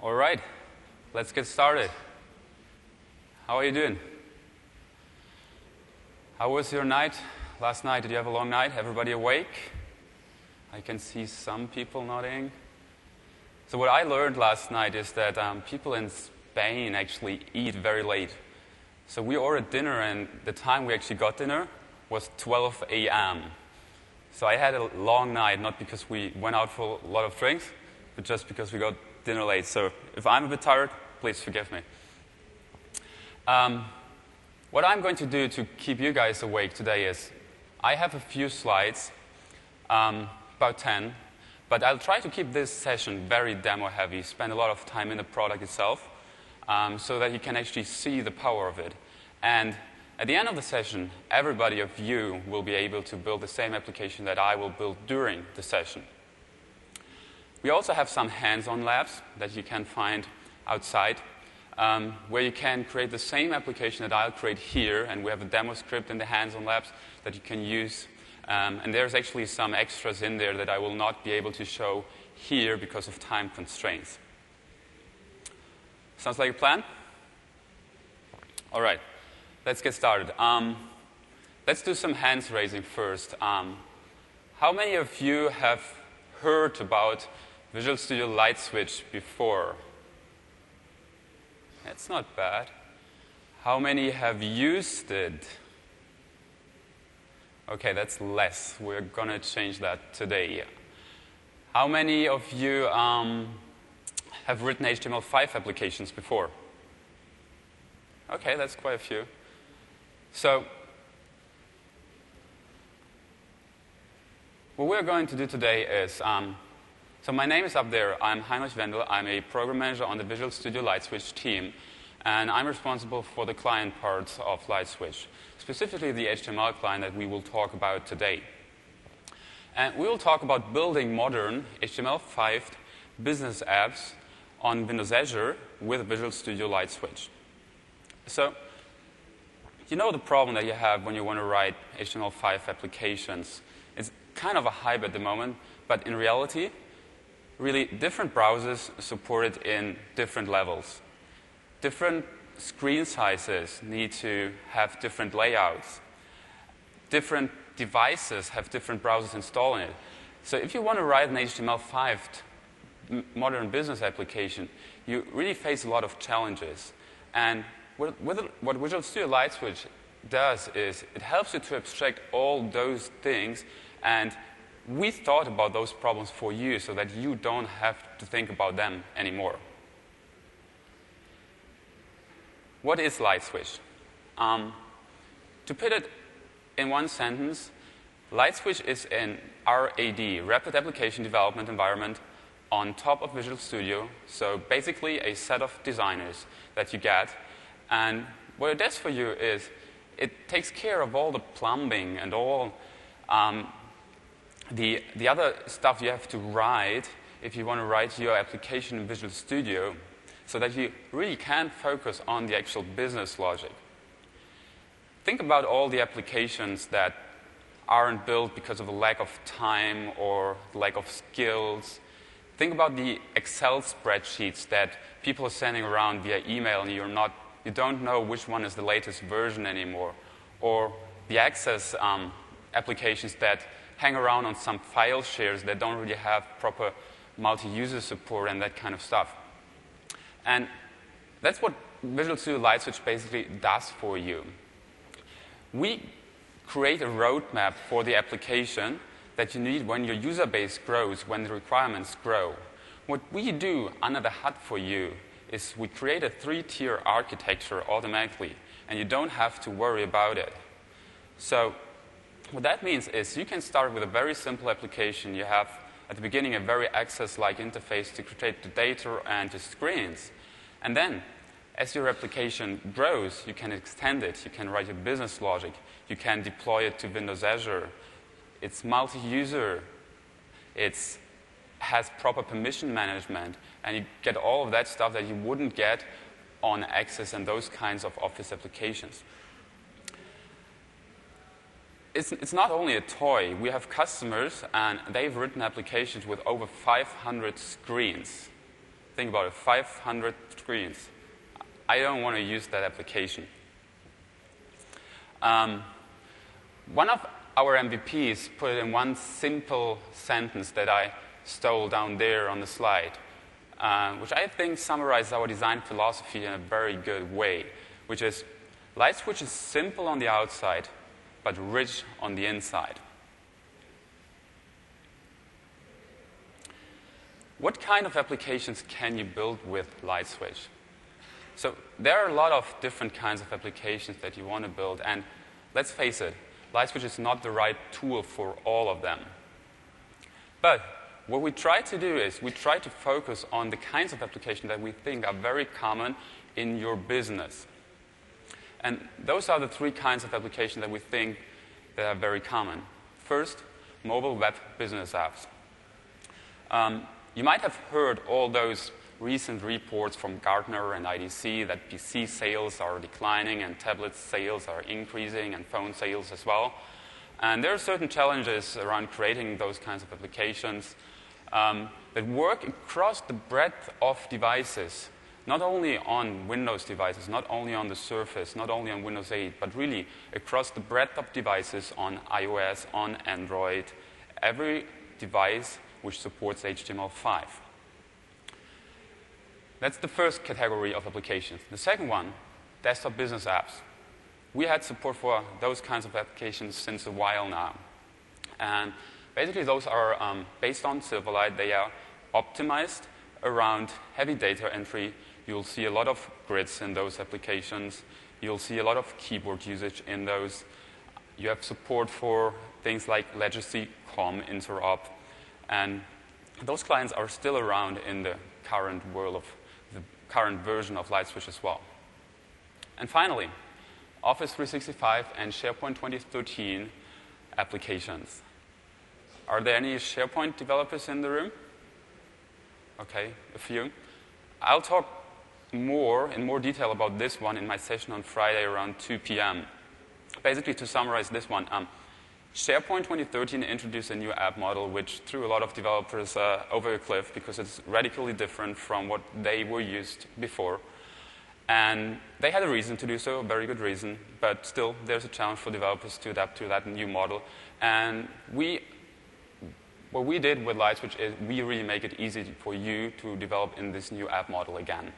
All right, let's get started. How are you doing? How was your night last night? Did you have a long night? Everybody awake? I can see some people nodding. So what I learned last night is that people in Spain actually eat very late. So we ordered dinner, and the time we actually got dinner was 12 a.m. So I had a long night, not because we went out for a lot of drinks, but just because we got dinner late. So if I'm a bit tired, please forgive me. What I'm going to do to keep you guys awake today is I have a few slides, about 10, but I'll try to keep this session very demo-heavy, spend a lot of time in the product itself, so that you can actually see the power of it. And at the end of the session, everybody of you will be able to build the same application that I will build during the session. We also have some hands-on labs that you can find outside, where you can create the same application that I'll create here, and we have a demo script in the hands-on labs that you can use. And there's actually some extras in there that I will not be able to show here because of time constraints. Sounds like a plan? All right, let's get started. Let's do some hands raising first. How many of you have heard about Visual Studio Light Switch before? That's not bad. How many have used it? Okay, that's less. We're going to change that today. How many of you have written HTML5 applications before? Okay, that's quite a few. So what we're going to do today is, so my name is up there. I'm Heinrich Wendel. I'm a program manager on the Visual Studio Light Switch team. And I'm responsible for the client parts of Light Switch, specifically the HTML client that we will talk about today. And we will talk about building modern HTML5 business apps on Windows Azure with Visual Studio Light Switch. So you know the problem that you have when you want to write HTML5 applications. It's kind of a hype at the moment, but in reality, really different browsers support it in different levels. Different screen sizes need to have different layouts. Different devices have different browsers installed in it. So if you want to write an HTML5 modern business application, you really face a lot of challenges. And what Visual Studio Light Switch does is it helps you to abstract all those things, and we thought about those problems for you so that you don't have to think about them anymore. What is Light Switch? To put it in one sentence, Light Switch is an RAD, Rapid Application Development Environment, on top of Visual Studio. So basically a set of designers that you get. And what it does for you is it takes care of all the plumbing and all the other stuff you have to write if you want to write your application in Visual Studio, so that you really can focus on the actual business logic. Think about all the applications that aren't built because of a lack of time or lack of skills. Think about the Excel spreadsheets that people are sending around via email, and you don't know which one is the latest version anymore. Or the Access applications that hang around on some file shares that don't really have proper multi-user support and that kind of stuff. And that's what Visual Studio Light Switch basically does for you. We create a roadmap for the application that you need when your user base grows, when the requirements grow. What we do under the hood for you is we create a 3-tier architecture automatically, and you don't have to worry about it. So what that means is you can start with a very simple application. You have, at the beginning, a very Access-like interface to create the data and the screens. And then, as your application grows, you can extend it. You can write your business logic. You can deploy it to Windows Azure. It's multi-user. It has proper permission management. And you get all of that stuff that you wouldn't get on Access and those kinds of Office applications. It's not only a toy. We have customers, and they've written applications with over 500 screens. Think about it, 500 screens. I don't want to use that application. One of our MVPs put it in one simple sentence that I stole down there on the slide, which I think summarizes our design philosophy in a very good way, which is LightSwitch is simple on the outside, but rich on the inside. What kind of applications can you build with LightSwitch? So there are a lot of different kinds of applications that you want to build, and let's face it, LightSwitch is not the right tool for all of them. But what we try to do is we try to focus on the kinds of applications that we think are very common in your business. And those are the three kinds of applications that we think that are very common. First, mobile web business apps. You might have heard all those recent reports from Gartner and IDC that PC sales are declining and tablet sales are increasing and phone sales as well. And there are certain challenges around creating those kinds of applications that work across the breadth of devices, not only on Windows devices, not only on the Surface, not only on Windows 8, but really across the breadth of devices on iOS, on Android, every device which supports HTML5. That's the first category of applications. The second one, desktop business apps. We had support for those kinds of applications since a while now. And basically those are based on Silverlight. They are optimized around heavy data entry. You'll see a lot of grids in those applications. You'll see a lot of keyboard usage in those. You have support for things like Legacy COM interop. And those clients are still around in the current world of the current version of LightSwitch as well. And finally, Office 365 and SharePoint 2013 applications. Are there any SharePoint developers in the room? Okay, a few. I'll talk in more detail about this one in my session on Friday around 2 p.m. Basically, to summarize this one, SharePoint 2013 introduced a new app model which threw a lot of developers over a cliff because it's radically different from what they were used before. And they had a reason to do so, a very good reason, but still there's a challenge for developers to adapt to that new model. And what we did with LightSwitch is we really make it easy for you to develop in this new app model again.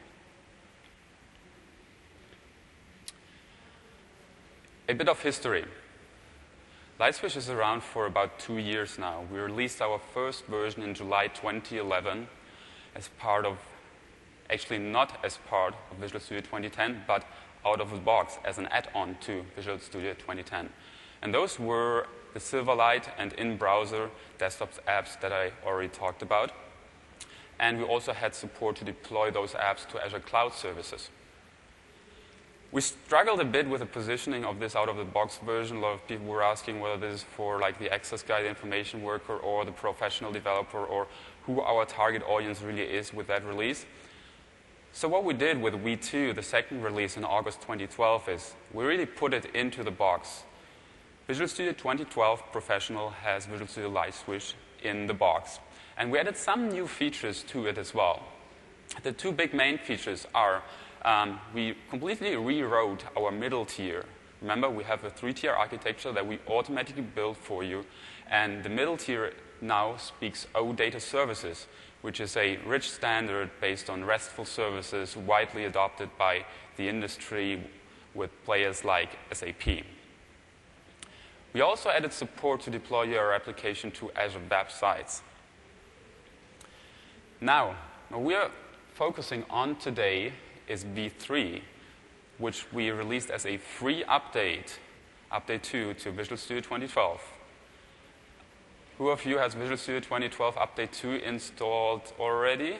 A bit of history. LightSwitch is around for about 2 years now. We released our first version in July 2011 as part of, actually not as part of Visual Studio 2010, but out of the box as an add-on to Visual Studio 2010. And those were the Silverlight and in-browser desktop apps that I already talked about. And we also had support to deploy those apps to Azure Cloud Services. We struggled a bit with the positioning of this out-of-the-box version. A lot of people were asking whether this is for like the access guy, the information worker, or the professional developer, or who our target audience really is with that release. So what we did with V2, the second release in August 2012, is we really put it into the box. Visual Studio 2012 Professional has Visual Studio LightSwitch in the box. And we added some new features to it as well. The two big main features are we completely rewrote our middle tier. Remember, we have a 3-tier architecture that we automatically build for you. And the middle tier now speaks OData services, which is a rich standard based on RESTful services widely adopted by the industry with players like SAP. We also added support to deploy your application to Azure websites. Now, what we are focusing on today is V3, which we released as a free update, Update 2 to Visual Studio 2012. Who of you has Visual Studio 2012 Update 2 installed already?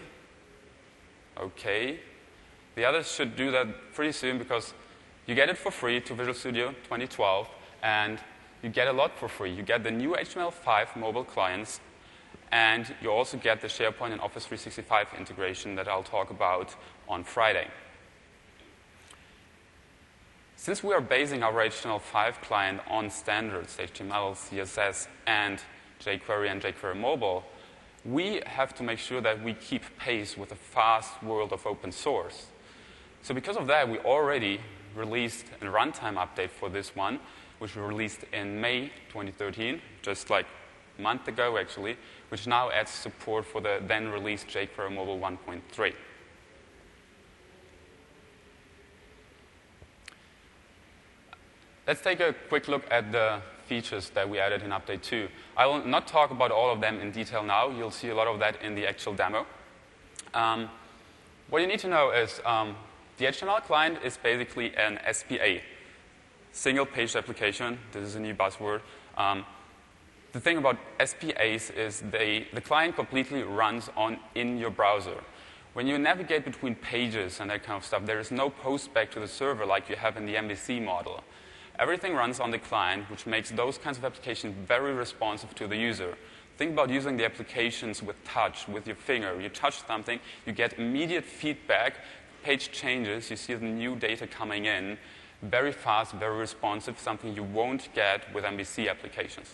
Okay. The others should do that pretty soon because you get it for free to Visual Studio 2012, and you get a lot for free. You get the new HTML5 mobile clients, and you also get the SharePoint and Office 365 integration that I'll talk about on Friday. Since we are basing our HTML5 client on standards, HTML, CSS, and jQuery and jQuery Mobile, we have to make sure that we keep pace with the fast world of open source. So because of that, we already released a runtime update for this one, which we released in May 2013, just like a month ago actually, which now adds support for the then released jQuery Mobile 1.3. Let's take a quick look at the features that we added in Update 2. I will not talk about all of them in detail now. You'll see a lot of that in the actual demo. What you need to know is the HTML client is basically an SPA, single-page application. This is a new buzzword. The thing about SPAs is the client completely runs in your browser. When you navigate between pages and that kind of stuff, there is no post back to the server like you have in the MVC model. Everything runs on the client, which makes those kinds of applications very responsive to the user. Think about using the applications with touch, with your finger. You touch something, you get immediate feedback, page changes, you see the new data coming in, very fast, very responsive, something you won't get with MVC applications.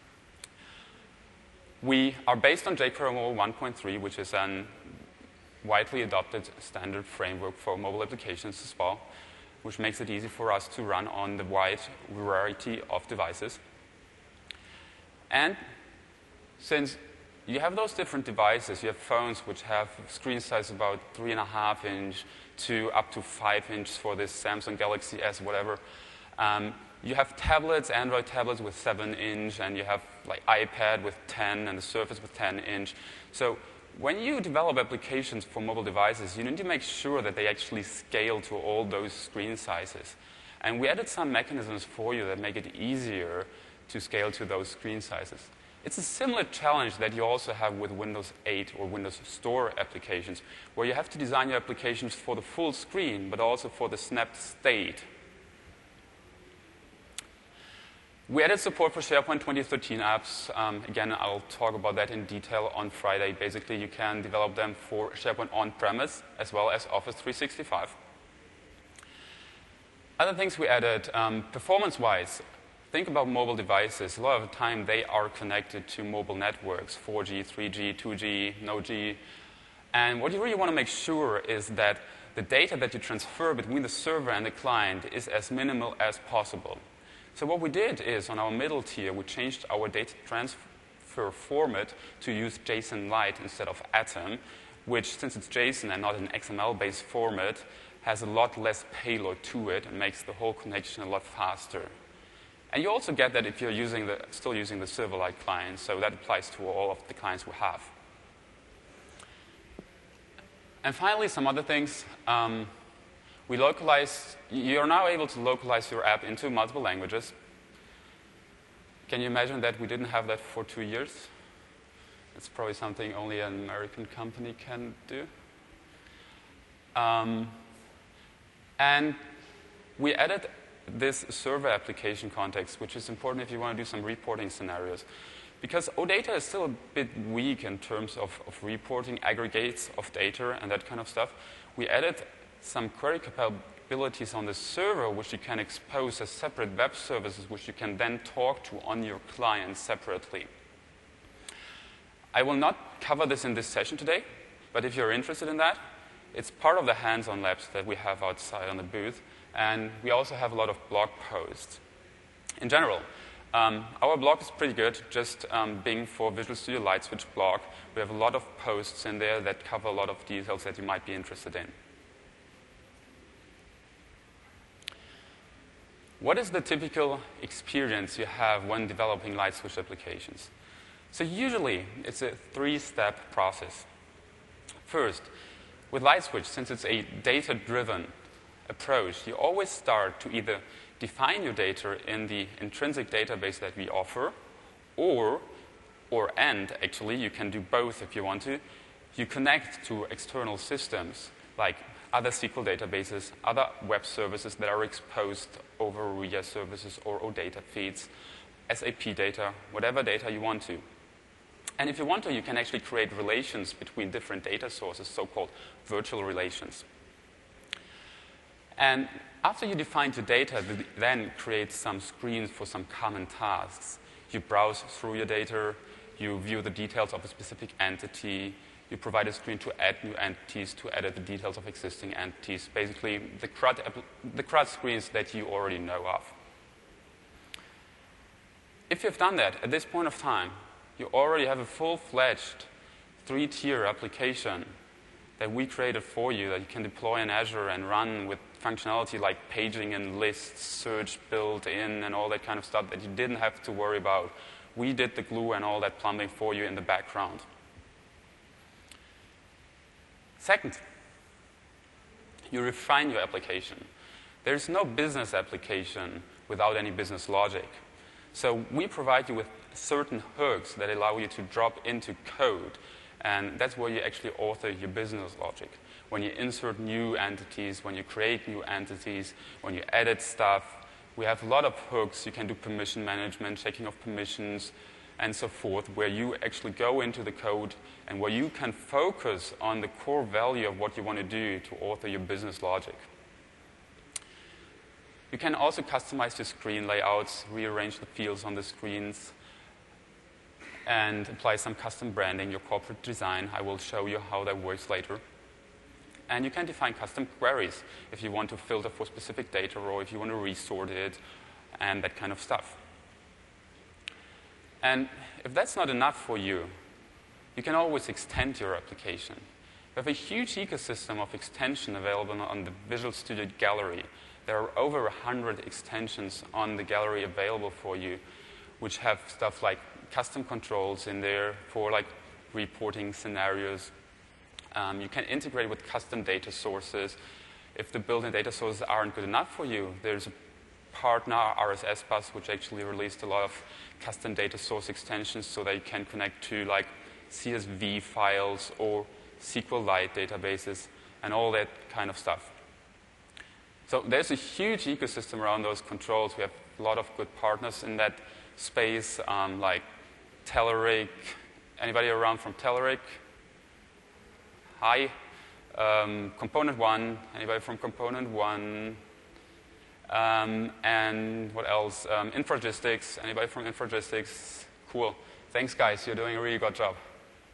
We are based on jQuery Mobile 1.3, which is a widely adopted standard framework for mobile applications as well, which makes it easy for us to run on the wide variety of devices. And since you have those different devices, you have phones which have screen size about 3.5 inch to up to 5 inch for this Samsung Galaxy S, whatever. You have tablets, Android tablets with 7 inch, and you have like iPad with 10 and the Surface with 10 inch. So when you develop applications for mobile devices, you need to make sure that they actually scale to all those screen sizes. And we added some mechanisms for you that make it easier to scale to those screen sizes. It's a similar challenge that you also have with Windows 8 or Windows Store applications, where you have to design your applications for the full screen, but also for the snapped state. We added support for SharePoint 2013 apps. Again, I'll talk about that in detail on Friday. Basically, you can develop them for SharePoint on-premise as well as Office 365. Other things we added, performance-wise, think about mobile devices. A lot of the time, they are connected to mobile networks, 4G, 3G, 2G, no G. And what you really want to make sure is that the data that you transfer between the server and the client is as minimal as possible. So what we did is, on our middle tier, we changed our data transfer format to use JSON-Lite instead of Atom, which, since it's JSON and not an XML-based format, has a lot less payload to it and makes the whole connection a lot faster. And you also get that if you're still using the Silverlight client, so that applies to all of the clients we have. And finally, some other things. You're now able to localize your app into multiple languages. Can you imagine that we didn't have that for 2 years? It's probably something only an American company can do. And we added this server application context, which is important if you want to do some reporting scenarios. Because OData is still a bit weak in terms of reporting aggregates of data and that kind of stuff. We added some query capabilities on the server, which you can expose as separate web services, which you can then talk to on your client separately. I will not cover this in this session today, but if you're interested in that, it's part of the hands-on labs that we have outside on the booth, and we also have a lot of blog posts. In general, our blog is pretty good, just being for Visual Studio LightSwitch blog. We have a lot of posts in there that cover a lot of details that you might be interested in. What is the typical experience you have when developing LightSwitch applications? So usually, it's a 3-step process. First, with LightSwitch, since it's a data-driven approach, you always start to either define your data in the intrinsic database that we offer, and actually, you can do both if you want to. You connect to external systems, like other SQL databases, other web services that are exposed over RIA services or OData feeds, SAP data, whatever data you want to. And if you want to, you can actually create relations between different data sources, so-called virtual relations. And after you define the data, then create some screens for some common tasks. You browse through your data, you view the details of a specific entity, you provide a screen to add new entities, to edit the details of existing entities, basically the CRUD screens that you already know of. If you've done that at this point of time, you already have a full-fledged 3-tier application that we created for you that you can deploy in Azure and run with functionality like paging and lists, search built in, and all that kind of stuff that you didn't have to worry about. We did the glue and all that plumbing for you in the background. Second, you refine your application. There's no business application without any business logic. So we provide you with certain hooks that allow you to drop into code, and that's where you actually author your business logic. When you insert new entities, when you create new entities, when you edit stuff, we have a lot of hooks. You can do permission management, checking of permissions, and so forth, where you actually go into the code and where you can focus on the core value of what you want to do to author your business logic. You can also customize your screen layouts, rearrange the fields on the screens, and apply some custom branding, your corporate design. I will show you how that works later. And you can define custom queries if you want to filter for specific data or if you want to resort it and that kind of stuff. And if that's not enough for you, you can always extend your application. We have a huge ecosystem of extension available on the Visual Studio Gallery. There are over 100 extensions on the gallery available for you, which have stuff like custom controls in there for like reporting scenarios. You can integrate with custom data sources. If the built-in data sources aren't good enough for you, there's a partner, RSS Bus, which actually released a lot of custom data source extensions so that you can connect to like CSV files or SQLite databases and all that kind of stuff. So there's a huge ecosystem around those controls. We have a lot of good partners in that space, like Telerik. Anybody around from Telerik? Hi. Component One. Anybody from Component One? And what else? Infragistics. Anybody from Infragistics? Cool. Thanks, guys. You're doing a really good job.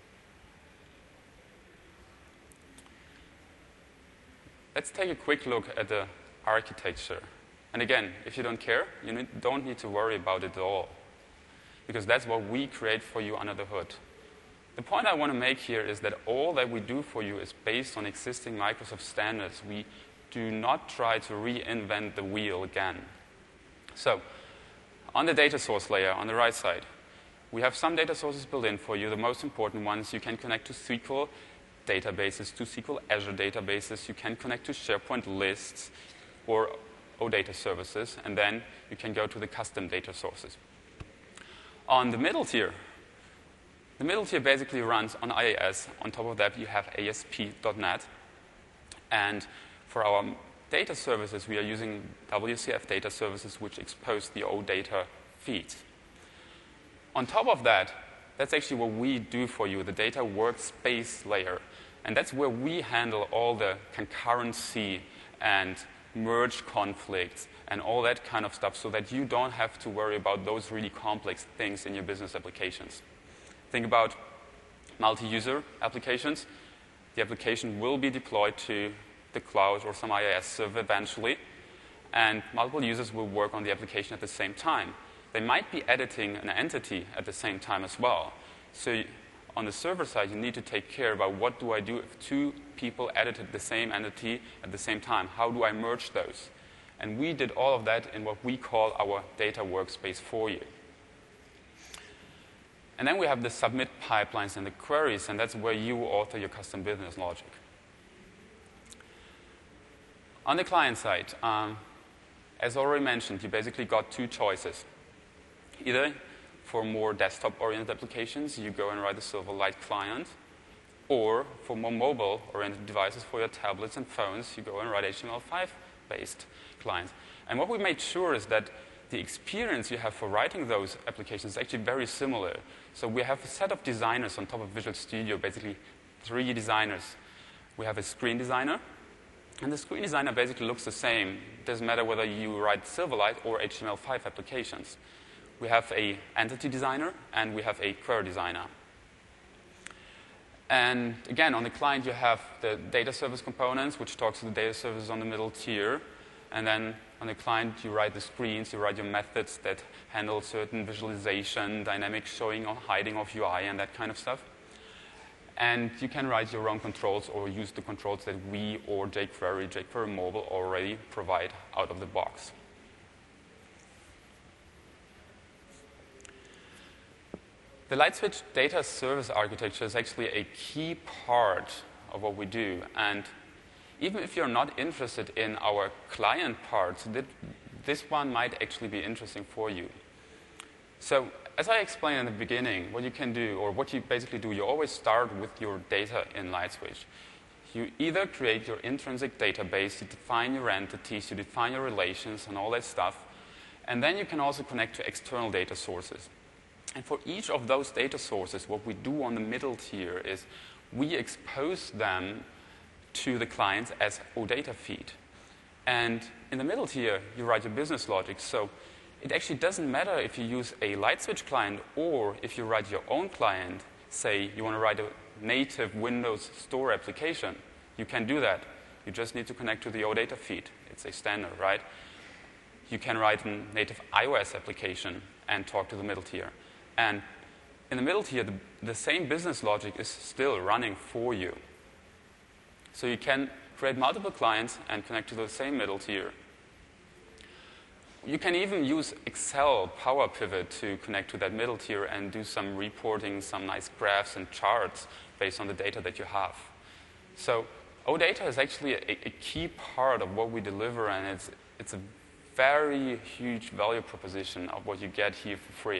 Let's take a quick look at the architecture. And again, if you don't care, you don't need to worry about it at all, because that's what we create for you under the hood. The point I want to make here is that all that we do for you is based on existing Microsoft standards. We do not try to reinvent the wheel again. So, on the data source layer on the right side, we have some data sources built in for you. The most important ones, you can connect to SQL databases, to SQL Azure databases. You can connect to SharePoint lists or OData services, and then you can go to the custom data sources. On the middle tier basically runs on IIS. On top of that, you have ASP.NET. And for our data services, we are using WCF data services, which expose the OData feeds. On top of that, that's actually what we do for you, the data workspace layer. And that's where we handle all the concurrency and merge conflicts and all that kind of stuff so that you don't have to worry about those really complex things in your business applications. Think about multi-user applications. The application will be deployed to the cloud or some IIS server eventually, and multiple users will work on the application at the same time. They might be editing an entity at the same time as well. So on the server side, you need to take care about what do I do if two people edited the same entity at the same time? How do I merge those? And we did all of that in what we call our data workspace for you. And then we have the submit pipelines and the queries, and that's where you author your custom business logic. On the client side, as already mentioned, you basically got two choices. Either for more desktop-oriented applications, you go and write a Silverlight client, or for more mobile-oriented devices for your tablets and phones, you go and write HTML5-based clients. And what we made sure is that the experience you have for writing those applications is actually very similar. So we have a set of designers on top of Visual Studio, basically 3 designers. We have a screen designer, and the screen designer basically looks the same. It doesn't matter whether you write Silverlight or HTML5 applications. we have a entity designer, and we have a query designer. And again, on the client, you have the data service components, which talks to the data services on the middle tier. And then on the client, you write the screens, you write your methods that handle certain visualization, dynamic showing or hiding of UI, and that kind of stuff. And you can write your own controls or use the controls that we or jQuery Mobile already provide out of the box. The LightSwitch data service architecture is actually a key part of what we do. And even if you're not interested in our client parts, this one might actually be interesting for you. So as I explained in the beginning, what you can do, or what you basically do, you always start with your data in LightSwitch. You either create your intrinsic database, you define your entities, you define your relations and all that stuff, and then you can also connect to external data sources. And for each of those data sources, what we do on the middle tier is we expose them to the clients as OData feed. And in the middle tier, you write your business logic. So it actually doesn't matter if you use a LightSwitch client or if you write your own client. Say you want to write a native Windows Store application. You can do that. You just need to connect to the OData feed. It's a standard, right? You can write a native iOS application and talk to the middle tier. And in the middle tier, the same business logic is still running for you. So you can create multiple clients and connect to the same middle tier. You can even use Excel Power Pivot to connect to that middle tier and do some reporting, some nice graphs and charts based on the data that you have. So OData is actually a key part of what we deliver, and it's a very huge value proposition of what you get here for free.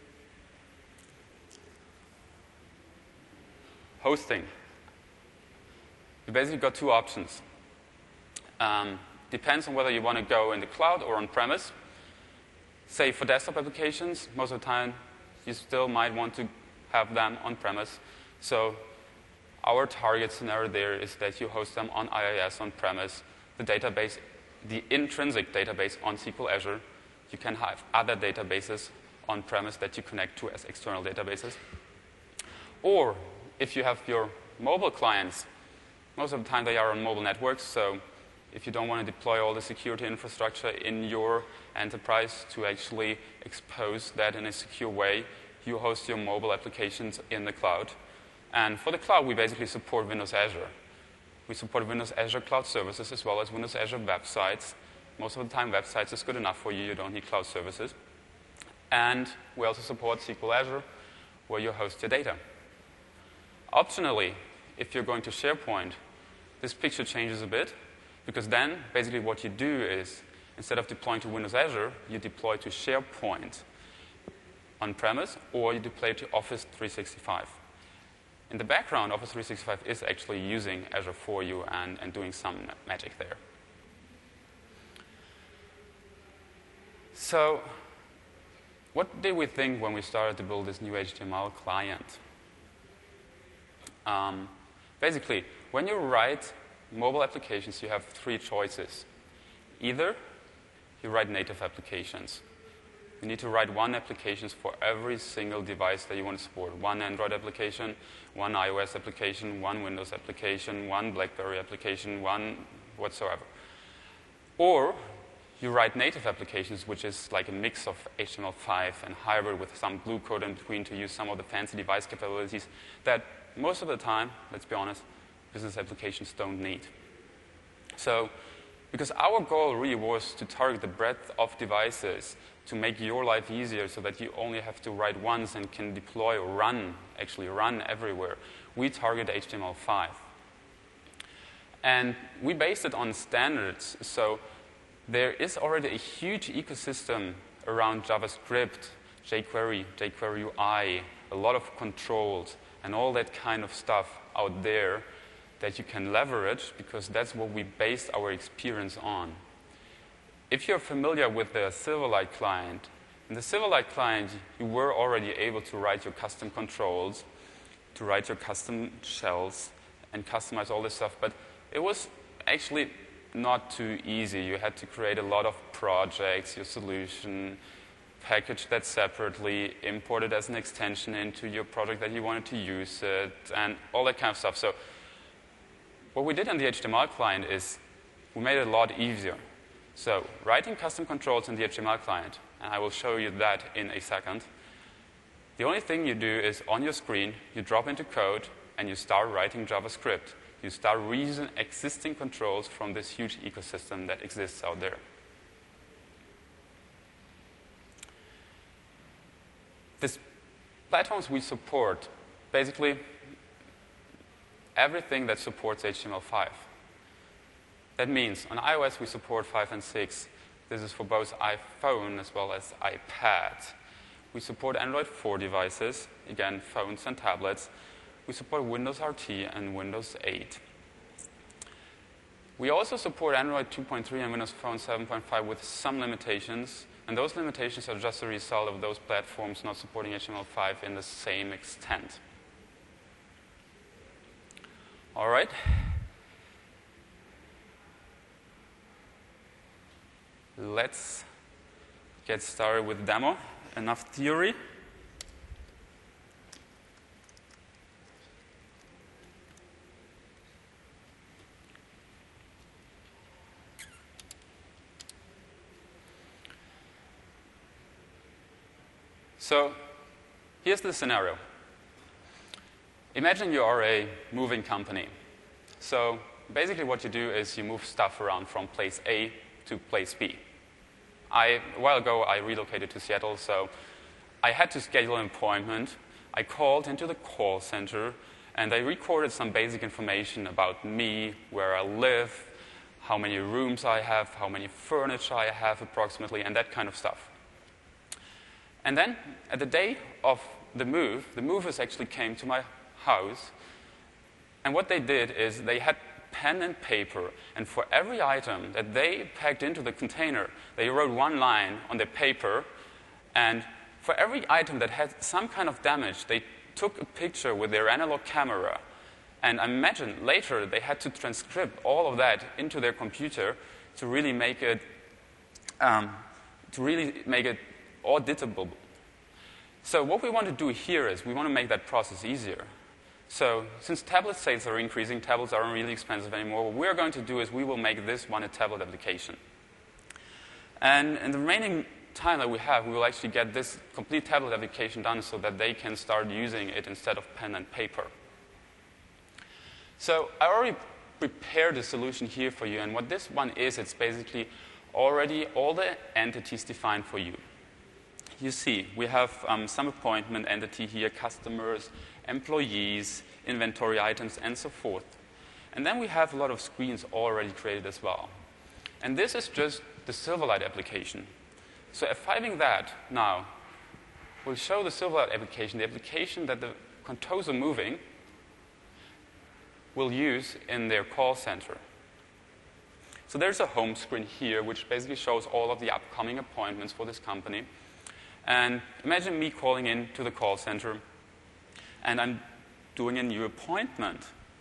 Hosting. You basically got two options. Depends on whether you want to go in the cloud or on-premise. Say for desktop applications, most of the time you still might want to have them on-premise. So our target scenario there is that you host them on IIS on-premise, the database, the intrinsic database on SQL Azure. You can have other databases on-premise that you connect to as external databases. Or if you have your mobile clients, most of the time they are on mobile networks, so if you don't want to deploy all the security infrastructure in your enterprise to actually expose that in a secure way, you host your mobile applications in the cloud. And for the cloud, we basically support Windows Azure. We support Windows Azure Cloud Services as well as Windows Azure websites. Most of the time, websites is good enough for you. You don't need cloud services. And we also support SQL Azure, where you host your data. Optionally, if you're going to SharePoint, this picture changes a bit, because then basically what you do is, instead of deploying to Windows Azure, you deploy to SharePoint on-premise, or you deploy to Office 365. In the background, Office 365 is actually using Azure for you and doing some magic there. So what did we think when we started to build this new HTML client? Basically, when you write mobile applications, you have three choices. Either you write native applications. You need to write one application for every single device that you want to support. One Android application, one iOS application, one Windows application, one BlackBerry application, one whatsoever. Or you write native applications, which is like a mix of HTML5 and hybrid with some glue code in between to use some of the fancy device capabilities that most of the time, let's be honest, business applications don't need. So, because our goal really was to target the breadth of devices to make your life easier so that you only have to write once and can deploy or actually run everywhere, we target HTML5. And we based it on standards. So there is already a huge ecosystem around JavaScript, jQuery, jQuery UI, a lot of controls, and all that kind of stuff out there that you can leverage, because that's what we based our experience on. If you're familiar with the Silverlight client, in the Silverlight client, you were already able to write your custom controls, to write your custom shells, and customize all this stuff. But it was actually not too easy. You had to create a lot of projects, your solution, package that separately, import it as an extension into your project that you wanted to use it, and all that kind of stuff. So what we did on the HTML client is we made it a lot easier. So writing custom controls in the HTML client, and I will show you that in a second. The only thing you do is on your screen, you drop into code, and you start writing JavaScript. You start reusing existing controls from this huge ecosystem that exists out there. These platforms we support, basically everything that supports HTML5. That means on iOS we support 5 and 6. This is for both iPhone as well as iPad. We support Android 4 devices, again, phones and tablets. We support Windows RT and Windows 8. We also support Android 2.3 and Windows Phone 7.5 with some limitations. And those limitations are just a result of those platforms not supporting HTML5 in the same extent. All right. Let's get started with demo. Enough theory. So here's the scenario. Imagine you are a moving company. So basically what you do is you move stuff around from place A to place B. A while ago, I relocated to Seattle, so I had to schedule an appointment. I called into the call center, and I recorded some basic information about me, where I live, how many rooms I have, how many furniture I have approximately, and that kind of stuff. And then, at the day of the movers actually came to my house, and what they did is they had pen and paper, and for every item that they packed into the container, they wrote one line on their paper, and for every item that had some kind of damage, they took a picture with their analog camera, and I imagine later they had to transcribe all of that into their computer to really make it auditable. So what we want to do here is we want to make that process easier. So since tablet sales are increasing, tablets aren't really expensive anymore, what we're going to do is we will make this one a tablet application. And in the remaining time that we have, we will actually get this complete tablet application done so that they can start using it instead of pen and paper. So I already prepared a solution here for you, and what this one is, it's basically already all the entities defined for you. You see, we have some appointment entity here, customers, employees, inventory items, and so forth. And then we have a lot of screens already created as well. And this is just the Silverlight application. So F5ing that now will show the Silverlight application, the application that the Contoso Moving will use in their call center. So there's a home screen here, which basically shows all of the upcoming appointments for this company. And imagine me calling in to the call center, and I'm doing a new appointment.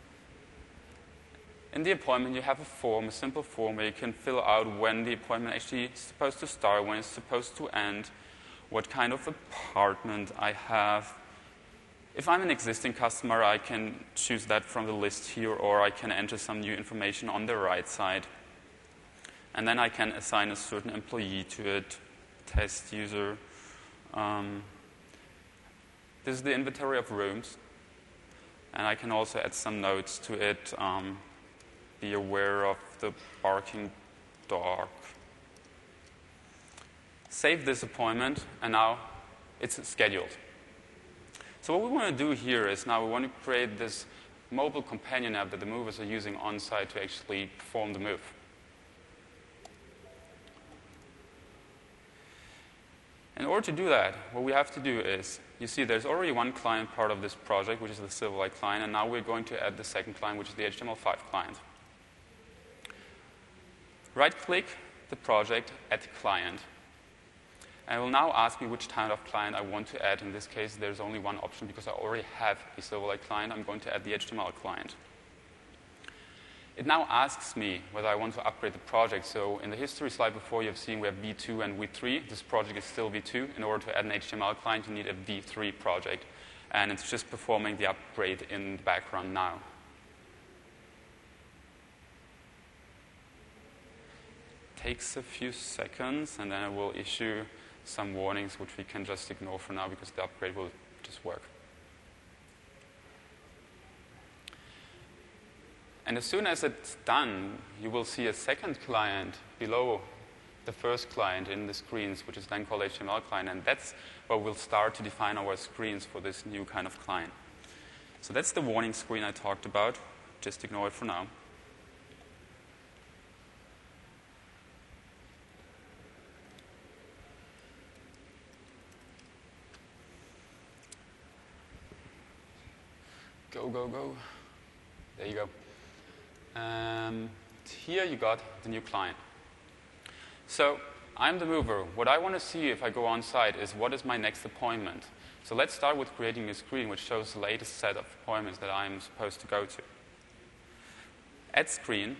In the appointment, you have a form, a simple form, where you can fill out when the appointment actually is supposed to start, when it's supposed to end, what kind of apartment I have. If I'm an existing customer, I can choose that from the list here, or I can enter some new information on the right side. And then I can assign a certain employee to it, test user. This is the inventory of rooms. And I can also add some notes to it. Be aware of the barking dog. Save this appointment, and now it's scheduled. So what we want to do here is now we want to create this mobile companion app that the movers are using on-site to actually perform the move. In order to do that, what we have to do is, you see there's already one client part of this project, which is the Silverlight client, and now we're going to add the second client, which is the HTML5 client. Right-click the project, Add Client. And it will now ask me which kind of client I want to add. In this case, there's only one option because I already have a Silverlight client. I'm going to add the HTML client. it now asks me whether I want to upgrade the project. So in the history slide before, you've seen we have V2 and V3. This project is still V2. In order to add an HTML client, you need a V3 project. And it's just performing the upgrade in the background now. Takes a few seconds, and then I will issue some warnings, which we can just ignore for now because the upgrade will just work. And as soon as it's done, you will see a second client below the first client in the screens, which is then called HTML client, and that's where we'll start to define our screens for this new kind of client. So that's the warning screen I talked about. Just ignore it for now. Go, go, go. There you go. Here you got the new client. So I'm the mover. What I want to see if I go on site is what is my next appointment. So let's start with creating a screen which shows the latest set of appointments that I'm supposed to go to. Add screen.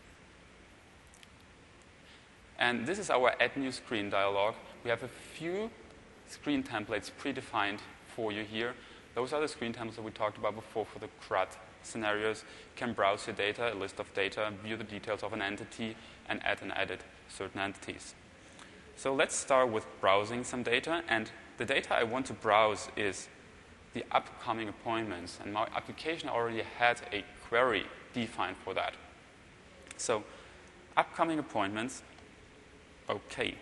And this is our add new screen dialog. We have a few screen templates predefined for you here. Those are the screen templates that we talked about before for the CRUD scenarios. You can browse your data, a list of data, view the details of an entity, and add and edit certain entities. So let's start with browsing some data. And the data I want to browse is the upcoming appointments. And my application already had a query defined for that. So upcoming appointments, OK.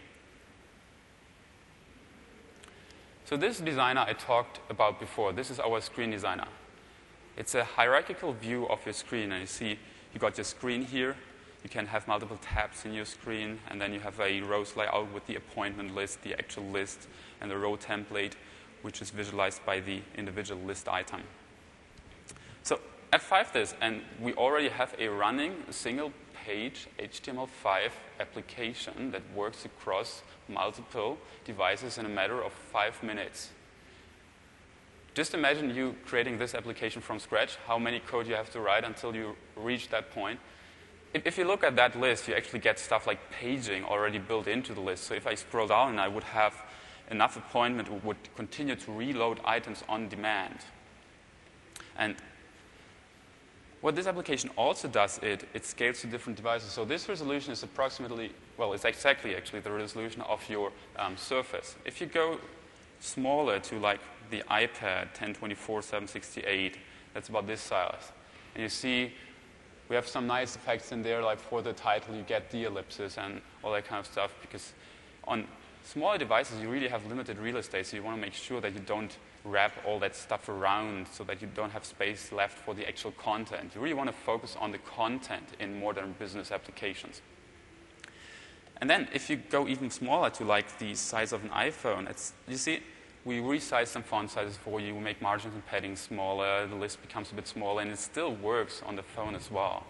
So this designer I talked about before, this is our screen designer. It's a hierarchical view of your screen. And you see you got your screen here. You can have multiple tabs in your screen. And then you have a rows layout with the appointment list, the actual list, and the row template, which is visualized by the individual list item. So F5 this, and we already have a running single-page HTML5 application that works across multiple devices in a matter of 5 minutes. Just imagine you creating this application from scratch, how many code you have to write until you reach that point. If you look at that list, you actually get stuff like paging already built into the list. So if I scroll down, I would have enough appointment would continue to reload items on demand. And what this application also does, it scales to different devices. So this resolution is approximately, well, it's exactly actually the resolution of your Surface. If you go smaller to like the iPad 1024x768, that's about this size. And you see we have some nice effects in there, like for the title you get the ellipses and all that kind of stuff, because on smaller devices you really have limited real estate, so you want to make sure that you don't wrap all that stuff around so that you don't have space left for the actual content. You really want to focus on the content in modern business applications. And then if you go even smaller to like the size of an iPhone, you see, we resize some font sizes for you, we make margins and padding smaller, the list becomes a bit smaller, and it still works on the phone as well.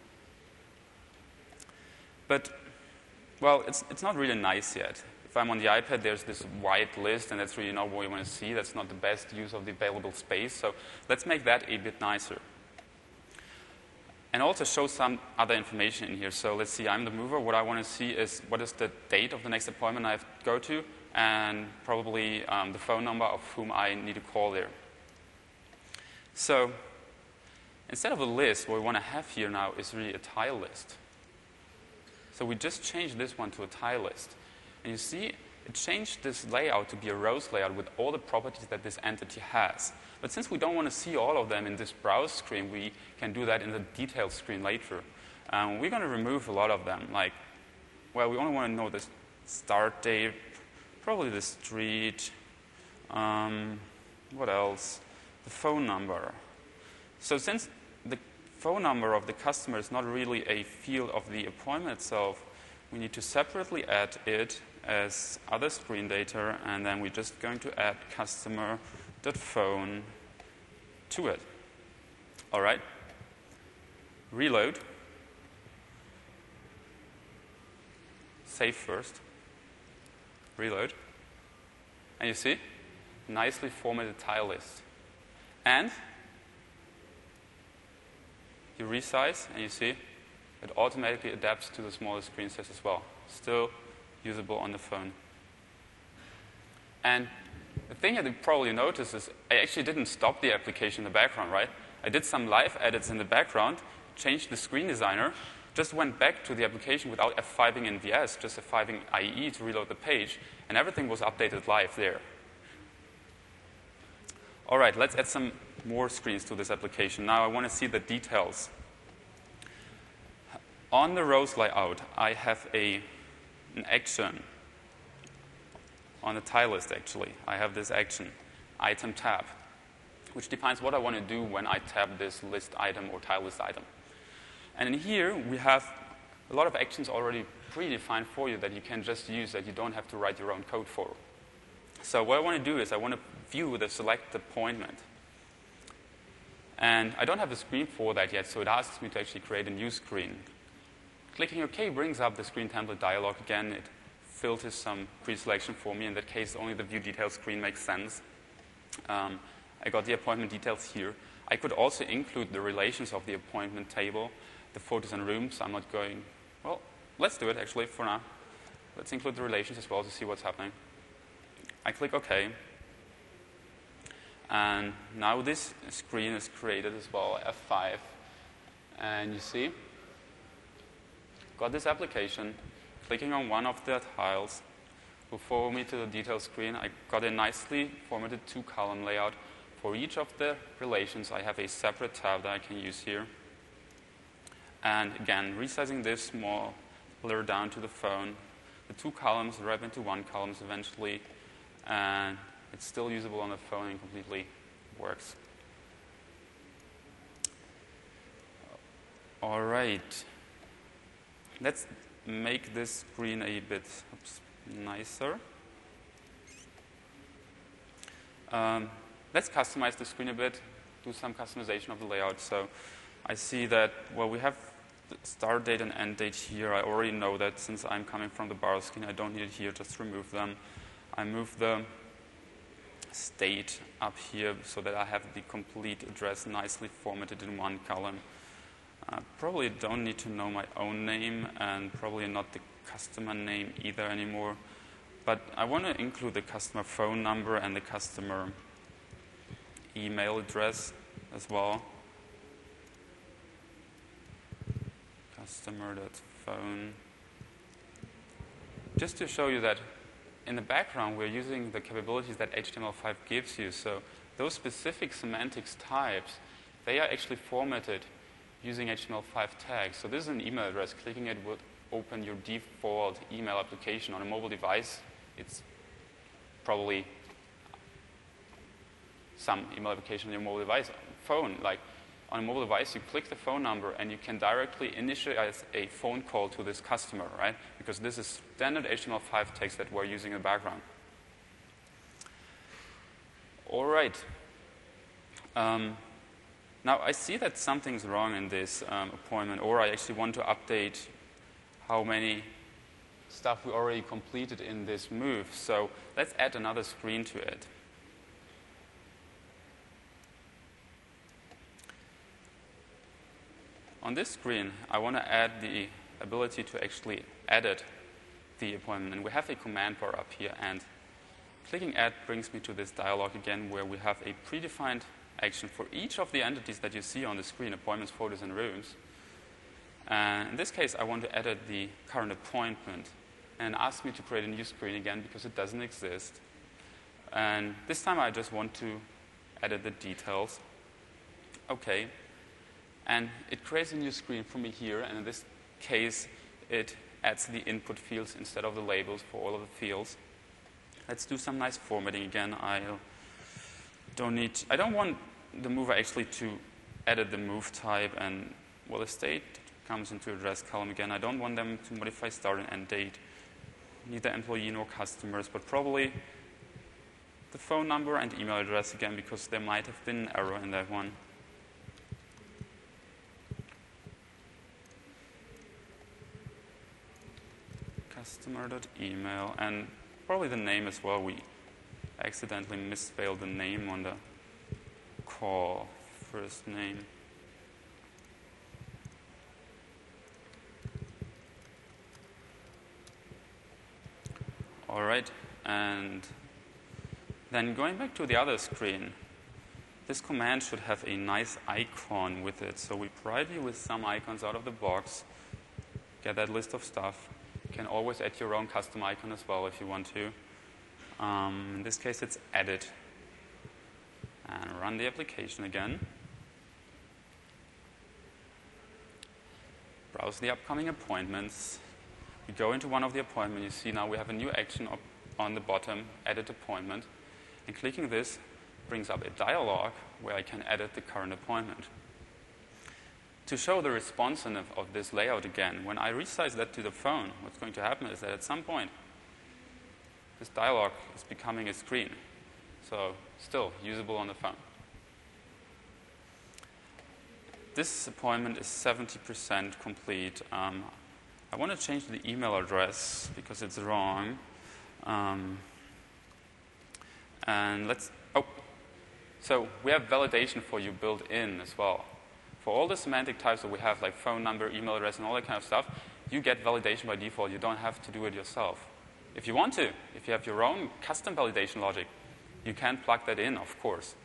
But, well, it's not really nice yet. If I'm on the iPad, there's this white list, and that's really not what you want to see. That's not the best use of the available space. So let's make that a bit nicer. And also show some other information in here. So let's see, I'm the mover. What I want to see is what is the date of the next appointment I have to go to, and probably the phone number of whom I need to call there. So instead of a list, what we want to have here now is really a tile list. So we just changed this one to a tile list. And you see, it changed this layout to be a rows layout with all the properties that this entity has. But since we don't want to see all of them in this browse screen, we can do that in the details screen later. We're going to remove a lot of them. Like, well, we only want to know the start date, probably the street, what else? The phone number. So since the phone number of the customer is not really a field of the appointment itself, we need to separately add it as other screen data, and then we're just going to add customer.phone to it. All right. Reload. Save first. Reload. And you see, nicely formatted tile list. And you resize, and you see, it automatically adapts to the smaller screen size as well. Still usable on the phone. And the thing that you probably noticed is I actually didn't stop the application in the background, right? I did some live edits in the background, changed the screen designer, just went back to the application without F5ing in VS, just F5ing IE to reload the page, and everything was updated live there. All right, let's add some more screens to this application. Now I want to see the details. On the rows layout, I have an action. On the tile list, actually, I have this action, item tab, which defines what I want to do when I tab this list item or tile list item. And in here, we have a lot of actions already predefined for you that you can just use, that you don't have to write your own code for. So what I want to do is I want to view the select appointment. And I don't have a screen for that yet, so it asks me to actually create a new screen. Clicking OK brings up the screen template dialog again. It filters some pre-selection for me. In that case, only the view details screen makes sense. I got the appointment details here. I could also include the relations of the appointment table, the photos and rooms. I'm not going, well, let's do it actually for now. Let's include the relations as well to see what's happening. I click OK. And now this screen is created as well, F5. And you see, got this application. Clicking on one of the tiles will forward me to the details screen. I got a nicely formatted 2-column layout. For each of the relations, I have a separate tab that I can use here. And again, resizing this smaller down to the phone. The 2 columns wrap into 1 column eventually. And it's still usable on the phone and completely works. All right. Let's make this screen a bit nicer. Let's customize the screen a bit, do some customization of the layout. So I see that, well, we have the start date and end date here. I already know that since I'm coming from the bar screen, I don't need it here, just remove them. I move the state up here so that I have the complete address nicely formatted in 1 column. Probably don't need to know my own name and probably not the customer name either anymore. But I want to include the customer phone number and the customer email address as well. Customer.phone. Just to show you that in the background, we're using the capabilities that HTML5 gives you. So those specific semantics types, they are actually formatted using HTML5 tags. So this is an email address. Clicking it would open your default email application on a mobile device. It's probably some email application on your mobile device. Phone, like on a mobile device, you click the phone number and you can directly initialize a phone call to this customer, right? Because this is standard HTML5 text that we're using in the background. All right. Now, I see that something's wrong in this appointment, or I actually want to update how many stuff we already completed in this move. So let's add another screen to it. On this screen, I want to add the ability to actually edit the appointment. And we have a command bar up here, and clicking Add brings me to this dialog again where we have a predefined action for each of the entities that you see on the screen, appointments, photos, and rooms. In this case, I want to edit the current appointment and ask me to create a new screen again because it doesn't exist. And this time, I just want to edit the details. OK. And it creates a new screen for me here. And in this case, it adds the input fields instead of the labels for all of the fields. Let's do some nice formatting again. I don't want the mover actually to edit the move type, and well, the state comes into address column again. I don't want them to modify start and end date, neither employee nor customers, but probably the phone number and email address again, because there might have been an error in that one. Customer.email, and probably the name as well. We accidentally misspelled the name on the call, first name. All right, and then going back to the other screen, this command should have a nice icon with it. So we provide you with some icons out of the box. Get that list of stuff. You can always add your own custom icon as well if you want to. In this case, it's edit. And run the application again. Browse the upcoming appointments. We go into one of the appointments. You see now we have a new action on the bottom, edit appointment. And clicking this brings up a dialog where I can edit the current appointment. To show the responsiveness of this layout again, when I resize that to the phone, what's going to happen is that at some point, this dialog is becoming a screen. So still usable on the phone. This appointment is 70% complete. I want to change the email address because it's wrong. So we have validation for you built in as well. For all the semantic types that we have, like phone number, email address, and all that kind of stuff, you get validation by default. You don't have to do it yourself. If you want to, if you have your own custom validation logic, you can plug that in, of course.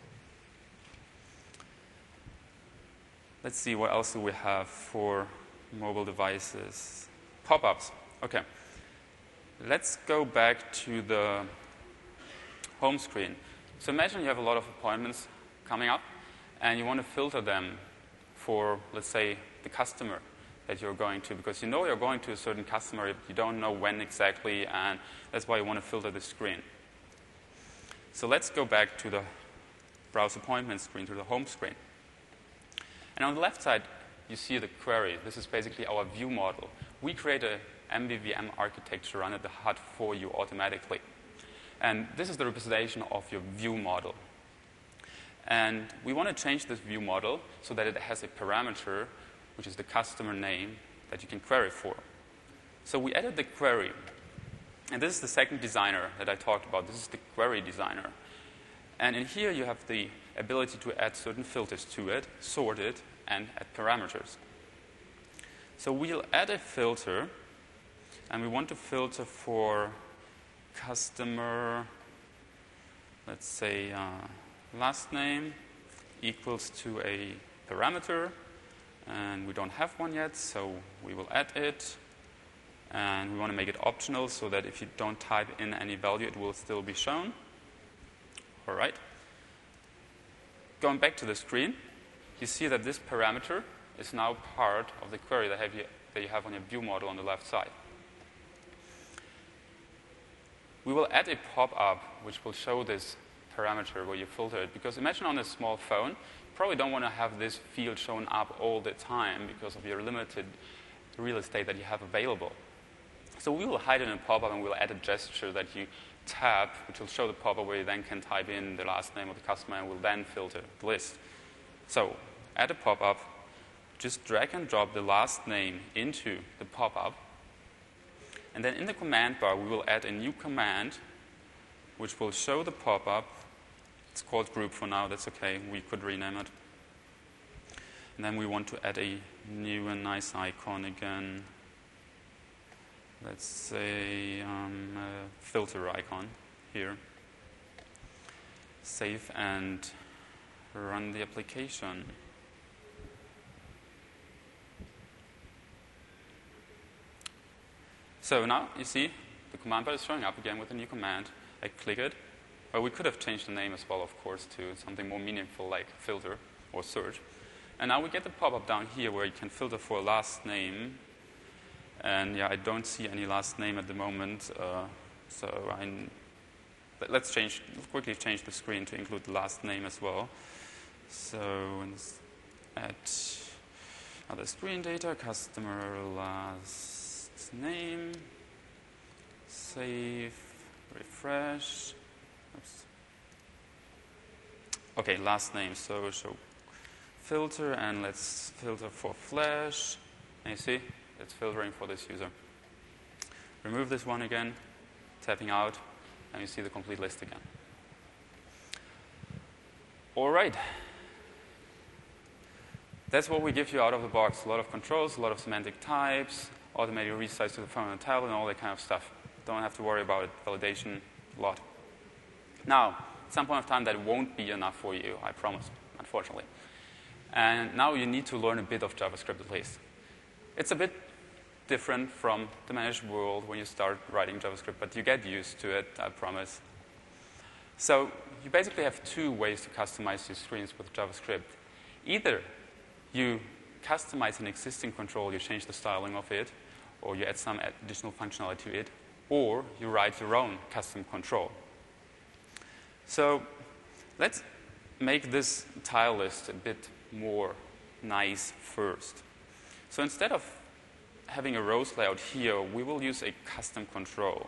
Let's see, what else do we have for mobile devices? Pop-ups. Okay. Let's go back to the home screen. So imagine you have a lot of appointments coming up, and you want to filter them for, let's say, the customer that you're going to, because you know you're going to a certain customer, you don't know when exactly, and that's why you want to filter the screen. So let's go back to the browse appointment screen, to the home screen. And on the left side, you see the query. This is basically our view model. We create a MVVM architecture run at the HUD for you automatically. And this is the representation of your view model. And we want to change this view model so that it has a parameter, which is the customer name, that you can query for. So we added the query. And this is the second designer that I talked about. This is the query designer. And in here, you have the ability to add certain filters to it, sort it, and add parameters. So we'll add a filter, and we want to filter for customer, let's say, last name equals to a parameter, and we don't have one yet, so we will add it. And we want to make it optional so that if you don't type in any value, it will still be shown. All right. Going back to the screen, you see that this parameter is now part of the query that you have on your view model on the left side. We will add a pop-up which will show this parameter where you filter it. Because imagine on a small phone, you probably don't want to have this field shown up all the time because of your limited real estate that you have available. So we will hide it in a pop-up, and we'll add a gesture that you tap, which will show the pop-up where you then can type in the last name of the customer and will then filter the list. So add a pop-up, just drag and drop the last name into the pop-up, and then in the command bar, we will add a new command which will show the pop-up. It's called group for now, that's okay, we could rename it. And then we want to add a new and nice icon again. Let's say a filter icon here. Save and run the application. So now you see the command bar is showing up again with a new command. I click it. Well, we could have changed the name as well, of course, to something more meaningful like filter or search. And now we get the pop-up down here where you can filter for a last name. And yeah, I don't see any last name at the moment. Let's quickly change the screen to include the last name as well. So add other screen data, customer last name, save, refresh. Oops. Okay, last name. So show filter, and let's filter for Flash. And you see, it's filtering for this user. Remove this one again, tapping out, and you see the complete list again. All right. That's what we give you out of the box. A lot of controls, a lot of semantic types, automated resize to the phone and tablet, and all that kind of stuff. don't have to worry about validation a lot. Now, at some point of time, that won't be enough for you, I promise, unfortunately. And now you need to learn a bit of JavaScript at least. It's a bit different from the managed world when you start writing JavaScript, but you get used to it, I promise. So you basically have two ways to customize your screens with JavaScript. Either you customize an existing control, you change the styling of it, or you add some additional functionality to it, or you write your own custom control. So let's make this tile list a bit more nice first. So instead of having a rows layout here, we will use a custom control.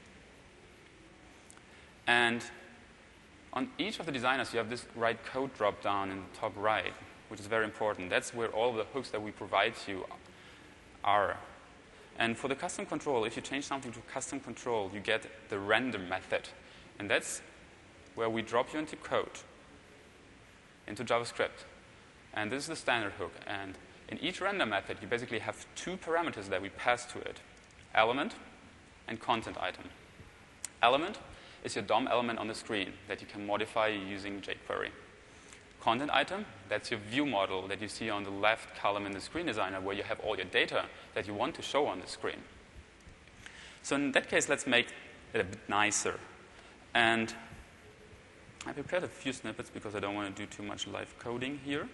And on each of the designers, you have this write code drop-down in the top right, which is very important. That's where all of the hooks that we provide you are. And for the custom control, if you change something to custom control, you get the render method. And that's where we drop you into code, into JavaScript. And this is the standard hook. And in each render method, you basically have two parameters that we pass to it, element and content item. Element is your DOM element on the screen that you can modify using jQuery. Content item, that's your view model that you see on the left column in the screen designer where you have all your data that you want to show on the screen. So in that case, let's make it a bit nicer. And I prepared a few snippets because I don't want to do too much live coding here.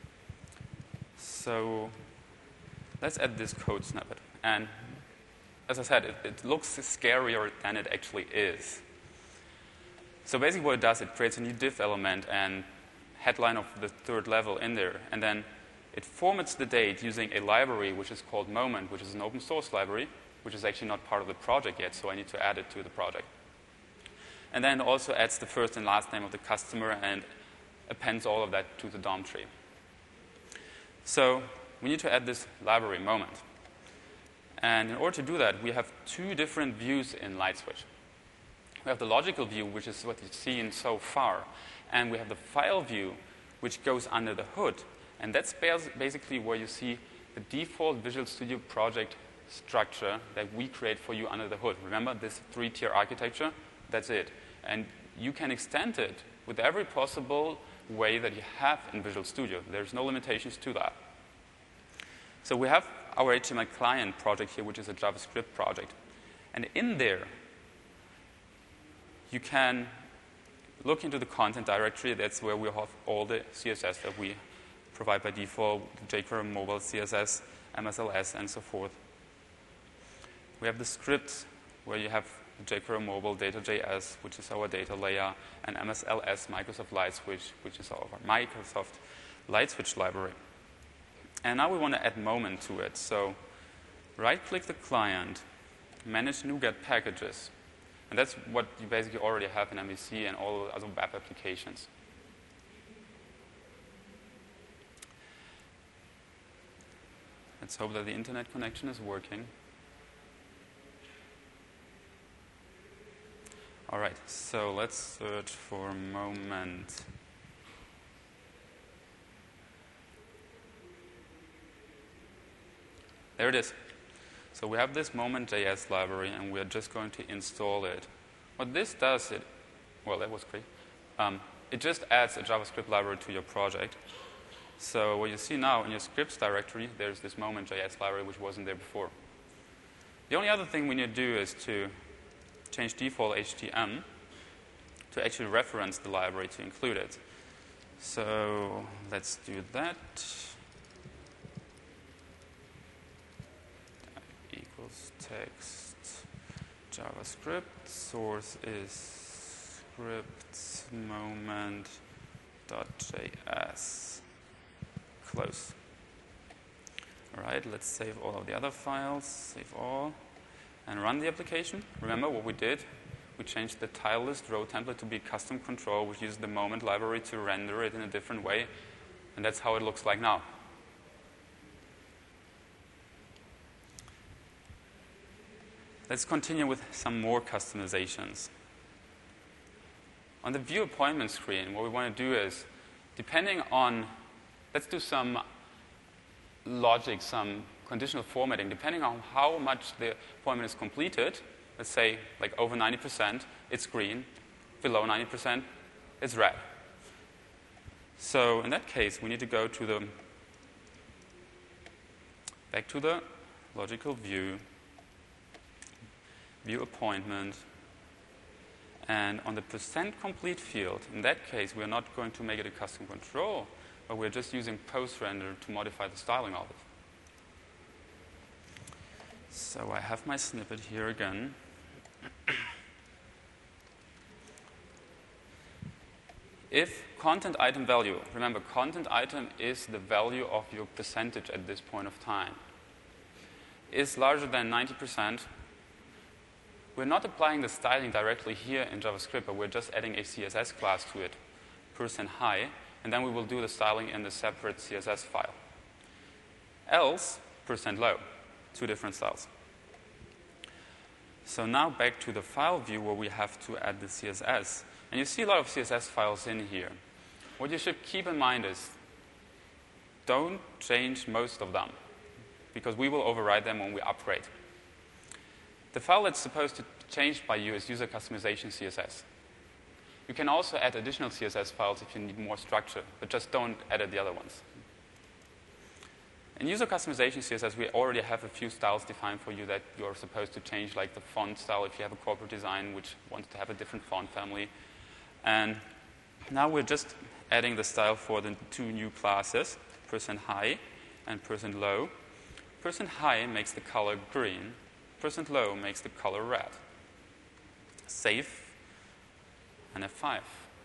So let's add this code snippet. And as I said, it looks scarier than it actually is. So basically what it does, it creates a new div element and headline of the third level in there. And then it formats the date using a library which is called Moment, which is an open source library, which is actually not part of the project yet, so I need to add it to the project. And then it also adds the first and last name of the customer and appends all of that to the DOM tree. So we need to add this library Moment. And in order to do that, we have two different views in LightSwitch. We have the logical view, which is what you've seen so far. And we have the file view, which goes under the hood. And that's basically where you see the default Visual Studio project structure that we create for you under the hood. Remember this three-tier architecture? That's it. And you can extend it with every possible way that you have in Visual Studio. There's no limitations to that. So we have our HTML client project here, which is a JavaScript project. And in there, you can look into the content directory. That's where we have all the CSS that we provide by default, jQuery mobile CSS, MSLS, and so forth. We have the scripts where you have jQuery mobile data.js, which is our data layer, and MSLS, Microsoft LightSwitch, which is our Microsoft LightSwitch library. And now we want to add Moment to it. So right-click the client, manage NuGet packages. And that's what you basically already have in MVC and all other web applications. Let's hope that the internet connection is working. All right, so let's search for Moment. There it is. So we have this Moment.js library, and we're just going to install it. What this does, well, that was quick. It just adds a JavaScript library to your project. So what you see now in your scripts directory, there's this Moment.js library which wasn't there before. The only other thing we need to do is to change default HTML to actually reference the library to include it. So let's do that. Equals text JavaScript. Source is script moment.js. Close. All right, let's save all of the other files. Save all. And run the application. Remember what we did? We changed the tile list row template to be custom control, which uses the Moment library to render it in a different way. And that's how it looks like now. Let's continue with some more customizations. On the view appointment screen, what we want to do is, depending on, let's do some logic, some conditional formatting. Depending on how much the appointment is completed, let's say like over 90%, it's green. Below 90%, it's red. So in that case, we need to go to back to the logical view, view appointment, and on the %complete field, in that case, we're not going to make it a custom control, but we're just using post-render to modify the styling of it. So I have my snippet here again. If content item value, remember, content item is the value of your percentage at this point of time, is larger than 90%, we're not applying the styling directly here in JavaScript, but we're just adding a CSS class to it, %high, and then we will do the styling in the separate CSS file. Else, %low, two different styles. So now back to the file view where we have to add the CSS. And you see a lot of CSS files in here. What you should keep in mind is don't change most of them, because we will override them when we upgrade. The file that's supposed to change by you is user customization CSS. You can also add additional CSS files if you need more structure, but just don't edit the other ones. In user customization CSS, we already have a few styles defined for you that you're supposed to change, like the font style if you have a corporate design which wants to have a different font family. And now we're just adding the style for the two new classes, %high and %low. %high makes the color green. %low makes the color red. Save and F5.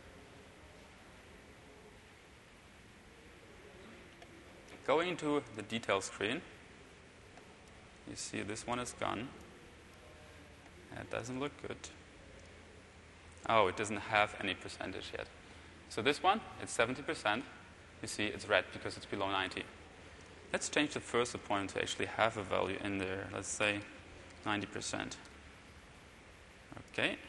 Going into the detail screen, you see this one is gone. That doesn't look good. Oh, it doesn't have any percentage yet. So this one, it's 70%. You see it's red because it's below 90. Let's change the first appointment to actually have a value in there. Let's say 90%. Okay.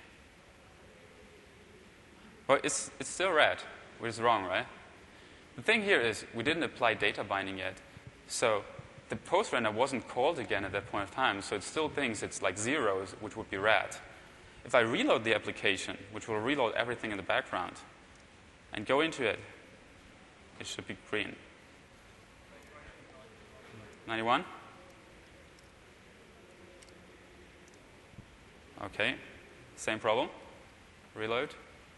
Well, it's still red, which is wrong, right? The thing here is we didn't apply data binding yet. So the post render wasn't called again at that point of time, so it still thinks it's like zeros, which would be red. If I reload the application, which will reload everything in the background, and go into it, it should be green. 91? Okay. Same problem. Reload.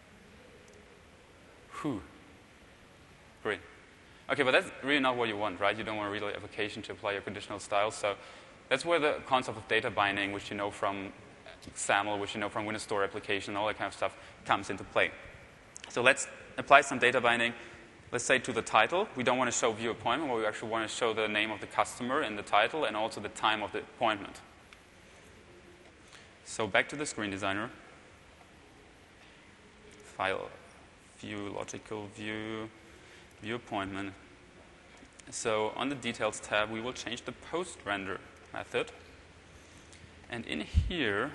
Whew. Green. Okay, but that's really not what you want, right? You don't want to reload the application to apply your conditional styles. So that's where the concept of data binding, which you know from XAML, which you know from Windows Store application, all that kind of stuff, comes into play. So let's apply some data binding. Let's say to the title. We don't want to show view appointment, but we actually want to show the name of the customer in the title and also the time of the appointment. So back to the screen designer. File, view, logical view, view appointment. So on the details tab, we will change the post render method. And in here,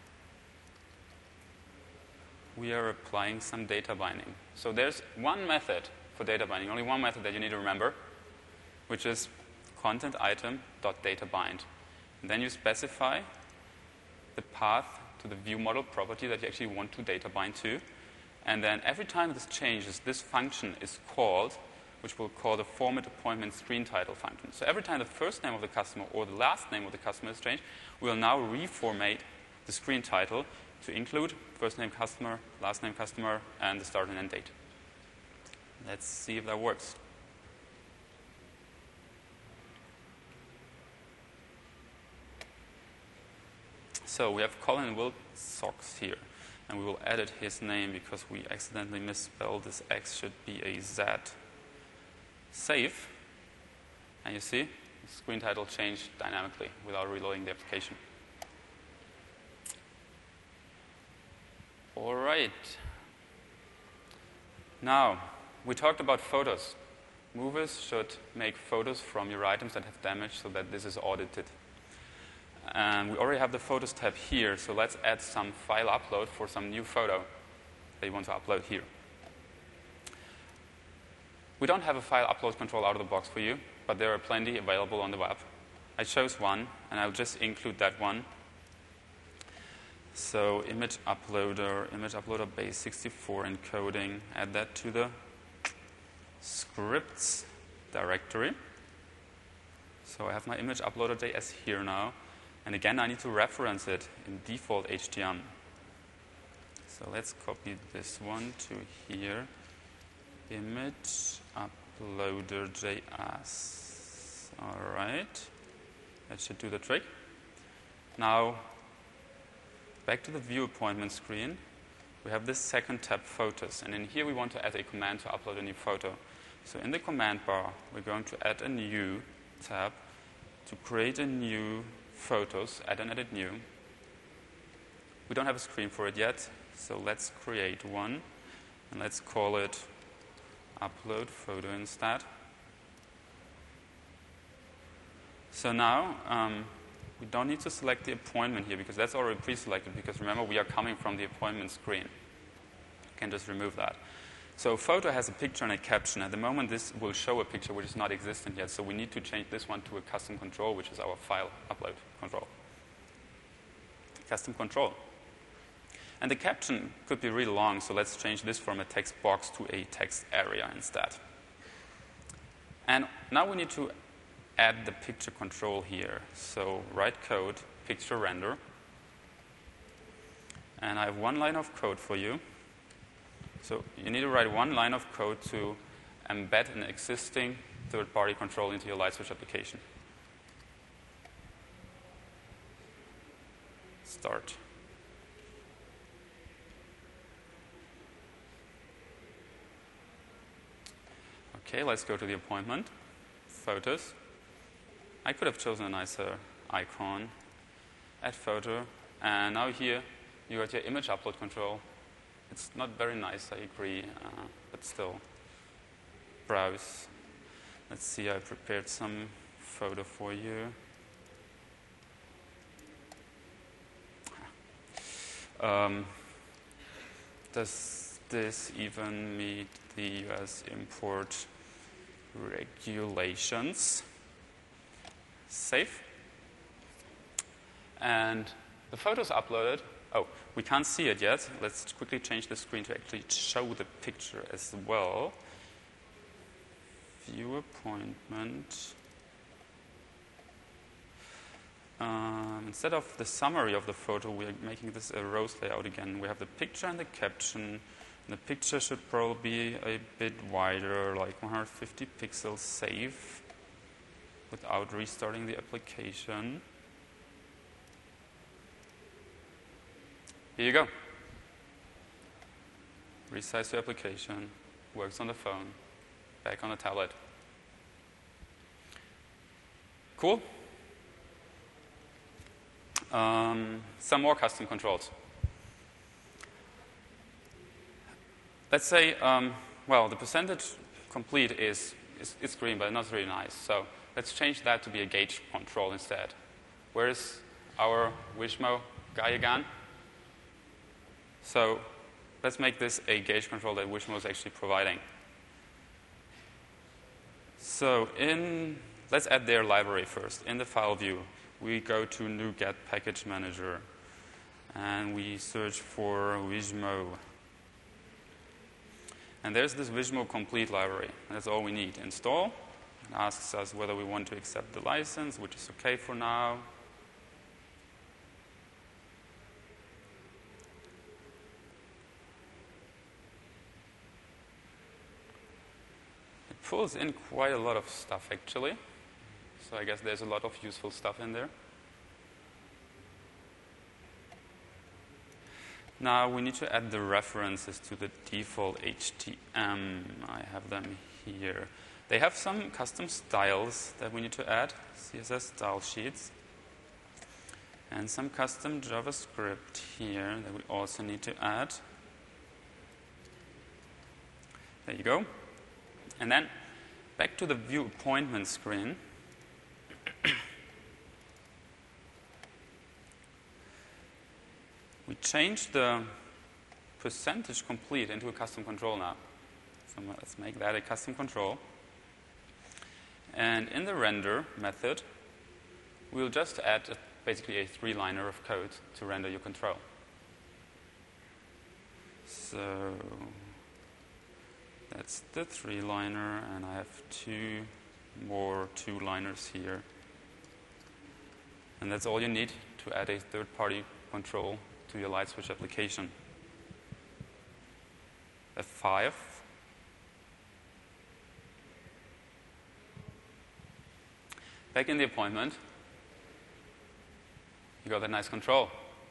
we are applying some data binding. So there's one method for data binding, only one method that you need to remember, which is content item.databind. And then you specify the path to the view model property that you actually want to data bind to. And then every time this changes, this function is called, which we'll call the format appointment screen title function. So every time the first name of the customer or the last name of the customer is changed, we'll now reformat the screen title to include first name customer, last name customer, and the start and end date. Let's see if that works. So we have Colin Wilcox here, and we will edit his name because we accidentally misspelled this X should be a Z. Save, and you see the screen title changed dynamically without reloading the application. All right. Now, we talked about photos. Movers should make photos from your items that have damage so that this is audited. And we already have the Photos tab here, so let's add some file upload for some new photo that you want to upload here. We don't have a file upload control out of the box for you, but there are plenty available on the web. I chose one, and I'll just include that one. So image uploader base64 encoding, add that to the scripts directory. So I have my image uploader.js here now. And again, I need to reference it in default HTML. So let's copy this one to here. Image uploader.js. All right. That should do the trick. Now, back to the view appointment screen. We have this second tab, Photos. And in here, we want to add a command to upload a new photo. So in the command bar, we're going to add a new tab to create a new Photos, add and edit new. We don't have a screen for it yet, so let's create one. And let's call it upload photo instead. So now, we don't need to select the appointment here because that's already pre-selected, because remember, we are coming from the appointment screen. You can just remove that. So photo has a picture and a caption. At the moment, this will show a picture which is not existent yet, so we need to change this one to a custom control, which is our file upload control. Custom control. And the caption could be really long, so let's change this from a text box to a text area instead. And now we need to add the picture control here. So write code, picture render. And I have one line of code for you. So you need to write one line of code to embed an existing third-party control into your light switch application. Start. Okay, let's go to the appointment. Photos. I could have chosen a nicer icon. Add photo. And now here, you got your image upload control. It's not very nice, I agree, but still. Browse. Let's see, I prepared some photo for you. Does this even meet the US import regulations? Save. And the photo's uploaded. Oh, we can't see it yet. Let's quickly change the screen to actually show the picture as well. View appointment. Instead of the summary of the photo, we're making this a rows layout again. We have the picture and the caption. And the picture should probably be a bit wider, like 150 pixels. Save without restarting the application. Here you go. Resize your application. Works on the phone. Back on the tablet. Cool. Some more custom controls. Let's say, well, the percentage complete is green, but not really nice. So let's change that to be a gauge control instead. Where is our Wishmo guy again? So let's make this a gauge control that Wishmo is actually providing. So let's add their library first. In the file view, we go to NuGet Package Manager, and we search for Wishmo. And there's this Wishmo complete library. That's all we need. Install. It asks us whether we want to accept the license, which is okay for now. Pulls in quite a lot of stuff, actually. So I guess there's a lot of useful stuff in there. Now we need to add the references to the default HTML. I have them here. They have some custom styles that we need to add, CSS style sheets. And some custom JavaScript here that we also need to add. There you go. And then back to the view appointment screen. We changed the percentage complete into a custom control now. So let's make that a custom control. And in the render method, we'll just add basically a 3-liner of code to render your control. So that's the 3-liner, and I have 2 more 2-liners here. And that's all you need to add a third-party control to your light switch application. F5. Back in the appointment, you got that nice control.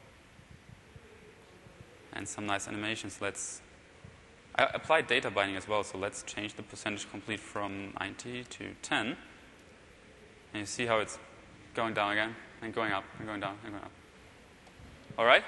And some nice animations. I applied data binding as well, so let's change the percentage complete from 90 to 10. And you see how it's going down again, and going up, and going down, and going up. All right?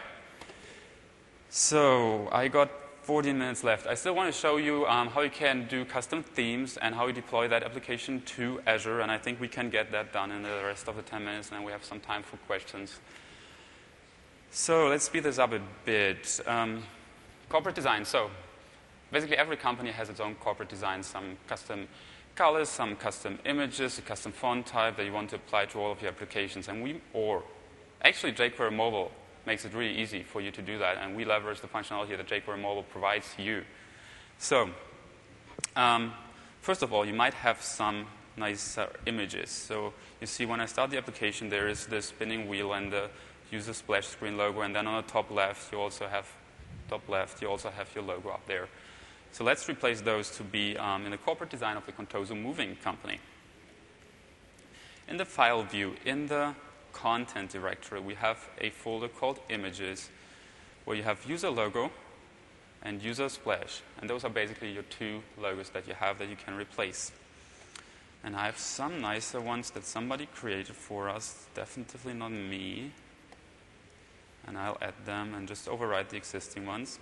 So I got 14 minutes left. I still want to show you how you can do custom themes and how you deploy that application to Azure, and I think we can get that done in the rest of the 10 minutes, and then we have some time for questions. So let's speed this up a bit. Corporate design. So basically every company has its own corporate design, some custom colors, some custom images, a custom font type that you want to apply to all of your applications. And actually jQuery Mobile makes it really easy for you to do that, and we leverage the functionality that jQuery Mobile provides you. So first of all, you might have some nice images. So you see when I start the application, there is the spinning wheel and the user splash screen logo, and then on the top left you also have your logo up there. So let's replace those to be in the corporate design of the Contoso Moving Company. In the file view, in the content directory, we have a folder called images where you have user logo and user splash, and those are basically your 2 logos that you have that you can replace. And I have some nicer ones that somebody created for us, definitely not me. And I'll add them and just overwrite the existing ones.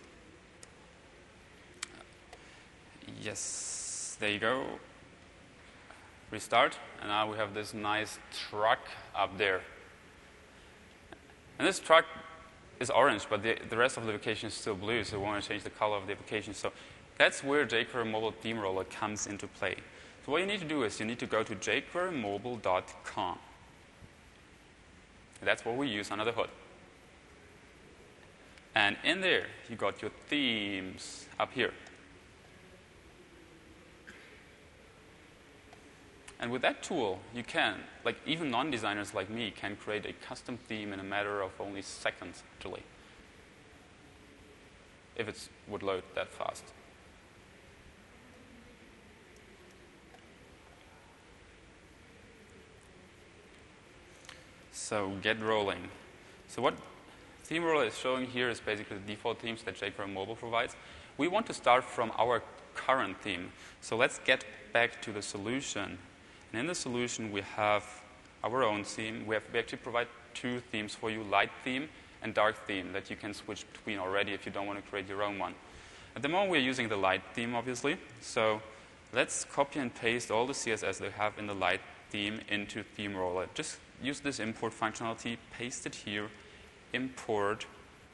Yes, there you go. Restart, and now we have this nice truck up there. And this truck is orange, but the rest of the application is still blue, so we want to change the color of the application. So that's where jQuery Mobile Theme Roller comes into play. So what you need to do is you need to go to jQueryMobile.com. That's what we use under the hood. And in there, you got your themes up here. And with that tool, you can, like even non-designers like me, can create a custom theme in a matter of only seconds, actually, if it would load that fast. So get rolling. So what Theme Roller is showing here is basically the default themes that jQuery Mobile provides. We want to start from our current theme. So let's get back to the solution. And in the solution, we have our own theme. We actually provide 2 themes for you, light theme and dark theme, that you can switch between already if you don't want to create your own one. At the moment, we're using the light theme, obviously. So let's copy and paste all the CSS they have in the light theme into Theme Roller. Just use this import functionality, paste it here, import,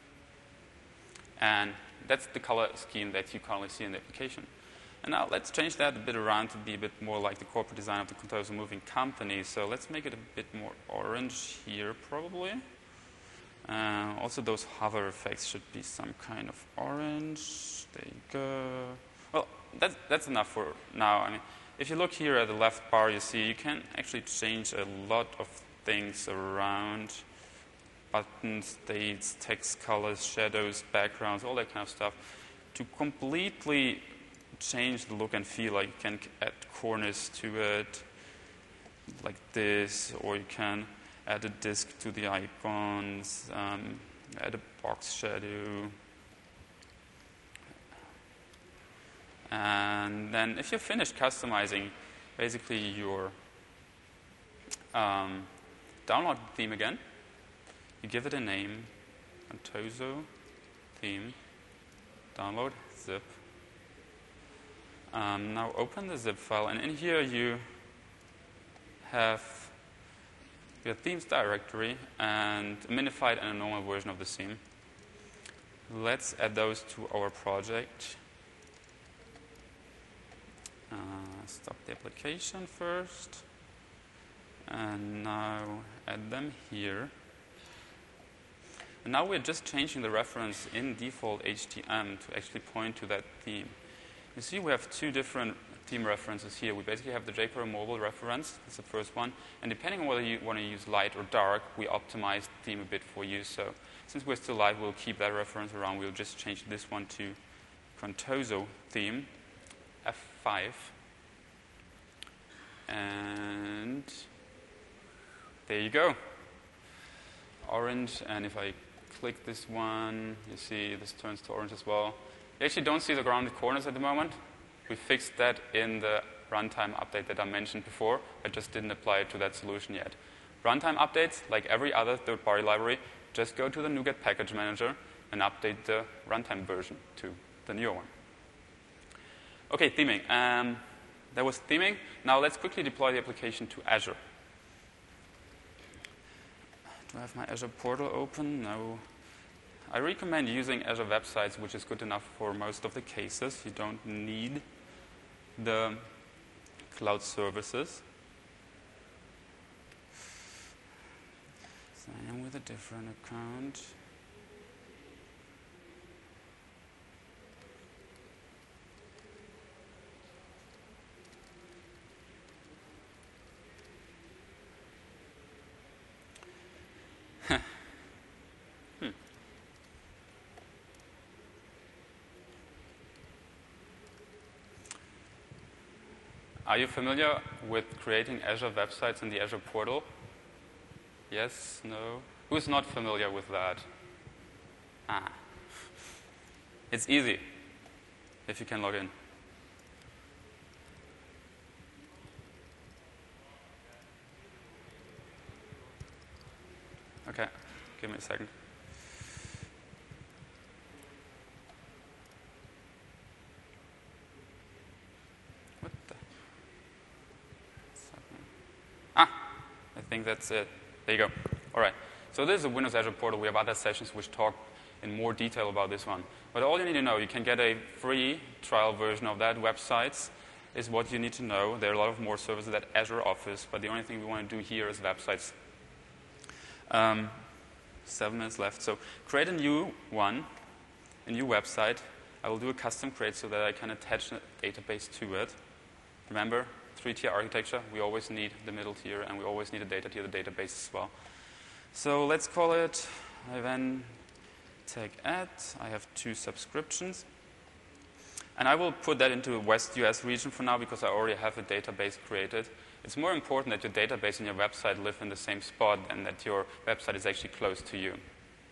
and that's the color scheme that you currently see in the application. And now let's change that a bit around to be a bit more like the corporate design of the Contoso Moving Company. So let's make it a bit more orange here, probably. Also, those hover effects should be some kind of orange. There you go. Well, that's enough for now. I mean, if you look here at the left bar, you see you can actually change a lot of things around. Buttons, dates, text colors, shadows, backgrounds, all that kind of stuff, to completely change the look and feel. Like you can add corners to it, like this, or you can add a disk to the icons, add a box shadow. And then if you're finished customizing, basically your download the theme again. You give it a name, Contoso theme, download, zip. Now open the zip file, and in here you have your themes directory and a minified and a normal version of the theme. Let's add those to our project. Stop the application first, and now add them here. And now we're just changing the reference in default HTML to actually point to that theme. You see we have two different theme references here. We basically have the jPro mobile reference, that's the first one, and depending on whether you want to use light or dark, we optimize the theme a bit for you. So since we're still light, we'll keep that reference around. We'll just change this one to Contoso theme, F5. And there you go. Orange, and if I click this one, you see this turns to orange as well. You actually don't see the grounded corners at the moment. We fixed that in the runtime update that I mentioned before. I just didn't apply it to that solution yet. Runtime updates, like every other third-party library, just go to the NuGet package manager and update the runtime version to the newer one. Okay, theming. That was theming. Now let's quickly deploy the application to Azure. Do I have my Azure portal open? No. I recommend using Azure Web Sites, which is good enough for most of the cases. You don't need the cloud services. Sign in with a different account. Are you familiar with creating Azure websites in the Azure portal? Yes? No? Who's not familiar with that? It's easy if you can log in. Okay, give me a second. What the? What's happening? I think that's it. There you go. All right. So this is a Windows Azure portal. We have other sessions which talk in more detail about this one. But all you need to know, you can get a free trial version of that. Websites is what you need to know. There are a lot of more services that Azure offers, but the only thing we want to do here is websites. 7 minutes left. So create a new one, a new website. I will do a custom create so that I can attach a database to it. Remember, 3-tier architecture, we always need the middle tier, and we always need a data tier, the database as well. So let's call it event tag add. I have 2 subscriptions. And I will put that into the West US region for now because I already have a database created. It's more important that your database and your website live in the same spot and that your website is actually close to you.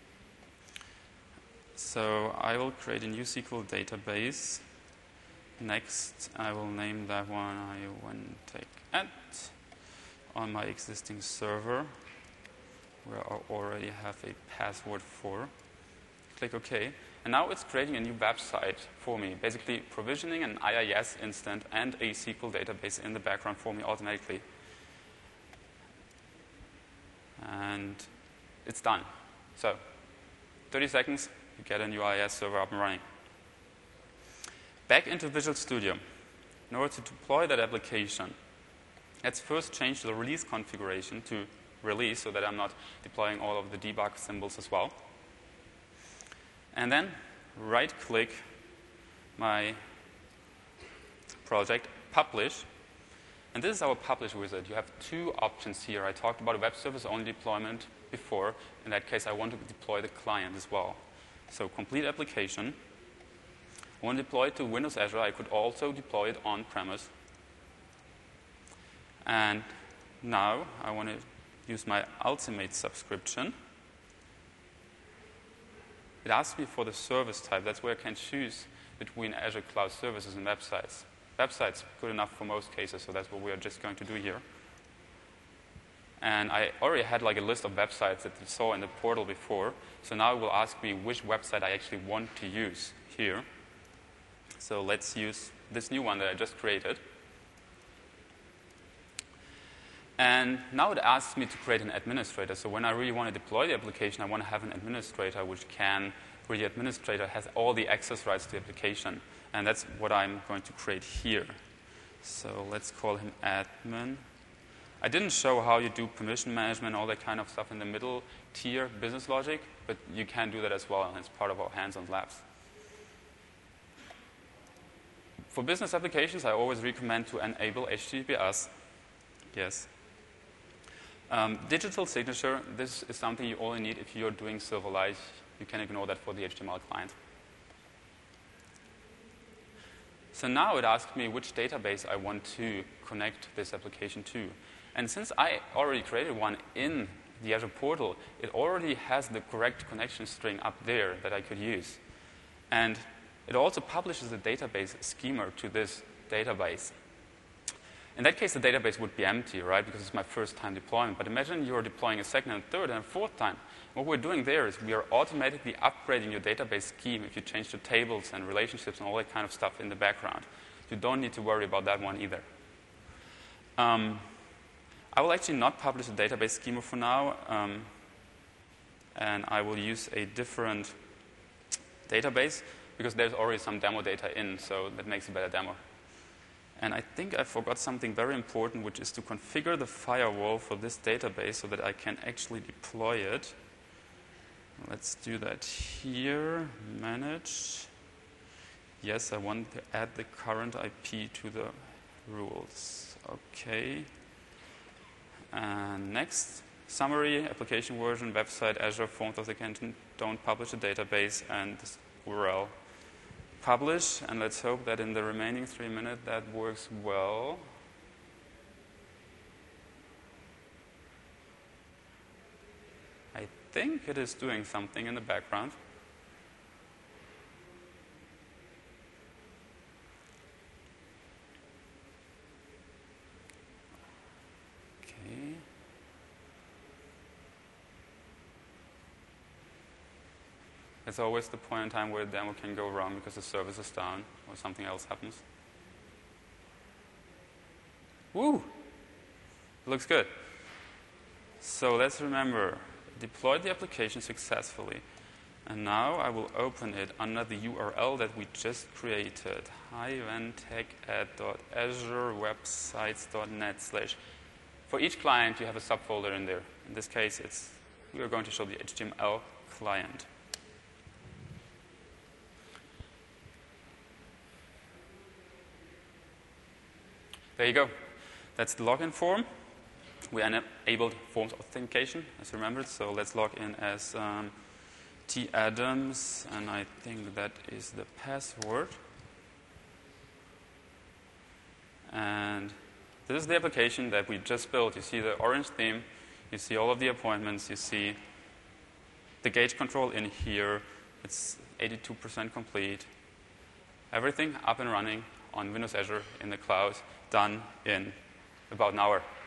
So I will create a new SQL database. Next, I will name that one I1TechAdd on my existing server, where I already have a password for. Click OK. And now it's creating a new website for me, basically provisioning an IIS instance and a SQL database in the background for me automatically. And it's done. So 30 seconds, you get a new IIS server up and running. Back into Visual Studio. In order to deploy that application, let's first change the release configuration to release so that I'm not deploying all of the debug symbols as well. And then right-click my project, publish. And this is our publish wizard. You have 2 options here. I talked about a web service only deployment before. In that case, I want to deploy the client as well. So complete application. I want to deploy it to Windows Azure. I could also deploy it on-premise. And now I want to use my Ultimate subscription. It asks me for the service type. That's where I can choose between Azure Cloud Services and websites. Websites, good enough for most cases, so that's what we are just going to do here. And I already had like a list of websites that you saw in the portal before. So now it will ask me which website I actually want to use here. So let's use this new one that I just created. And now it asks me to create an administrator. So when I really want to deploy the application, I want to have an administrator where the administrator has all the access rights to the application. And that's what I'm going to create here. So let's call him admin. I didn't show how you do permission management, all that kind of stuff in the middle tier business logic, but you can do that as well, and it's part of our hands-on labs. For business applications, I always recommend to enable HTTPS. Yes. Digital signature, this is something you only need if you're doing Silverlight. You can ignore that for the HTML client. So now it asks me which database I want to connect this application to. And since I already created one in the Azure portal, it already has the correct connection string up there that I could use. And it also publishes a database schema to this database. In that case, the database would be empty, right, because it's my first time deployment. But imagine you're deploying a second and third and a fourth time. What we're doing there is we are automatically upgrading your database scheme if you change the tables and relationships and all that kind of stuff in the background. You don't need to worry about that one either. I will actually not publish a database schema for now, and I will use a different database because there's already some demo data in, so that makes a better demo. And I think I forgot something very important, which is to configure the firewall for this database so that I can actually deploy it. Let's do that here. Manage. Yes, I want to add the current IP to the rules. Okay. And next, summary, application version, website, Azure, forms authentication, don't publish a database, and this URL. Publish, and let's hope that in the remaining 3 minutes that works well. I think it is doing something in the background. Okay. It's always the point in time where the demo can go wrong because the service is down or something else happens. Woo! Looks good. So let's remember, deployed the application successfully. And now I will open it under the URL that we just created, hi-ventech@azurewebsites.net/. For each client, you have a subfolder in there. In this case, we are going to show the HTML client. There you go. That's the login form. We enabled forms authentication, as remembered. So let's log in as T. Adams, and I think that is the password. And this is the application that we just built. You see the orange theme. You see all of the appointments. You see the gauge control in here. It's 82% complete. Everything up and running on Windows Azure in the cloud, done in about an hour.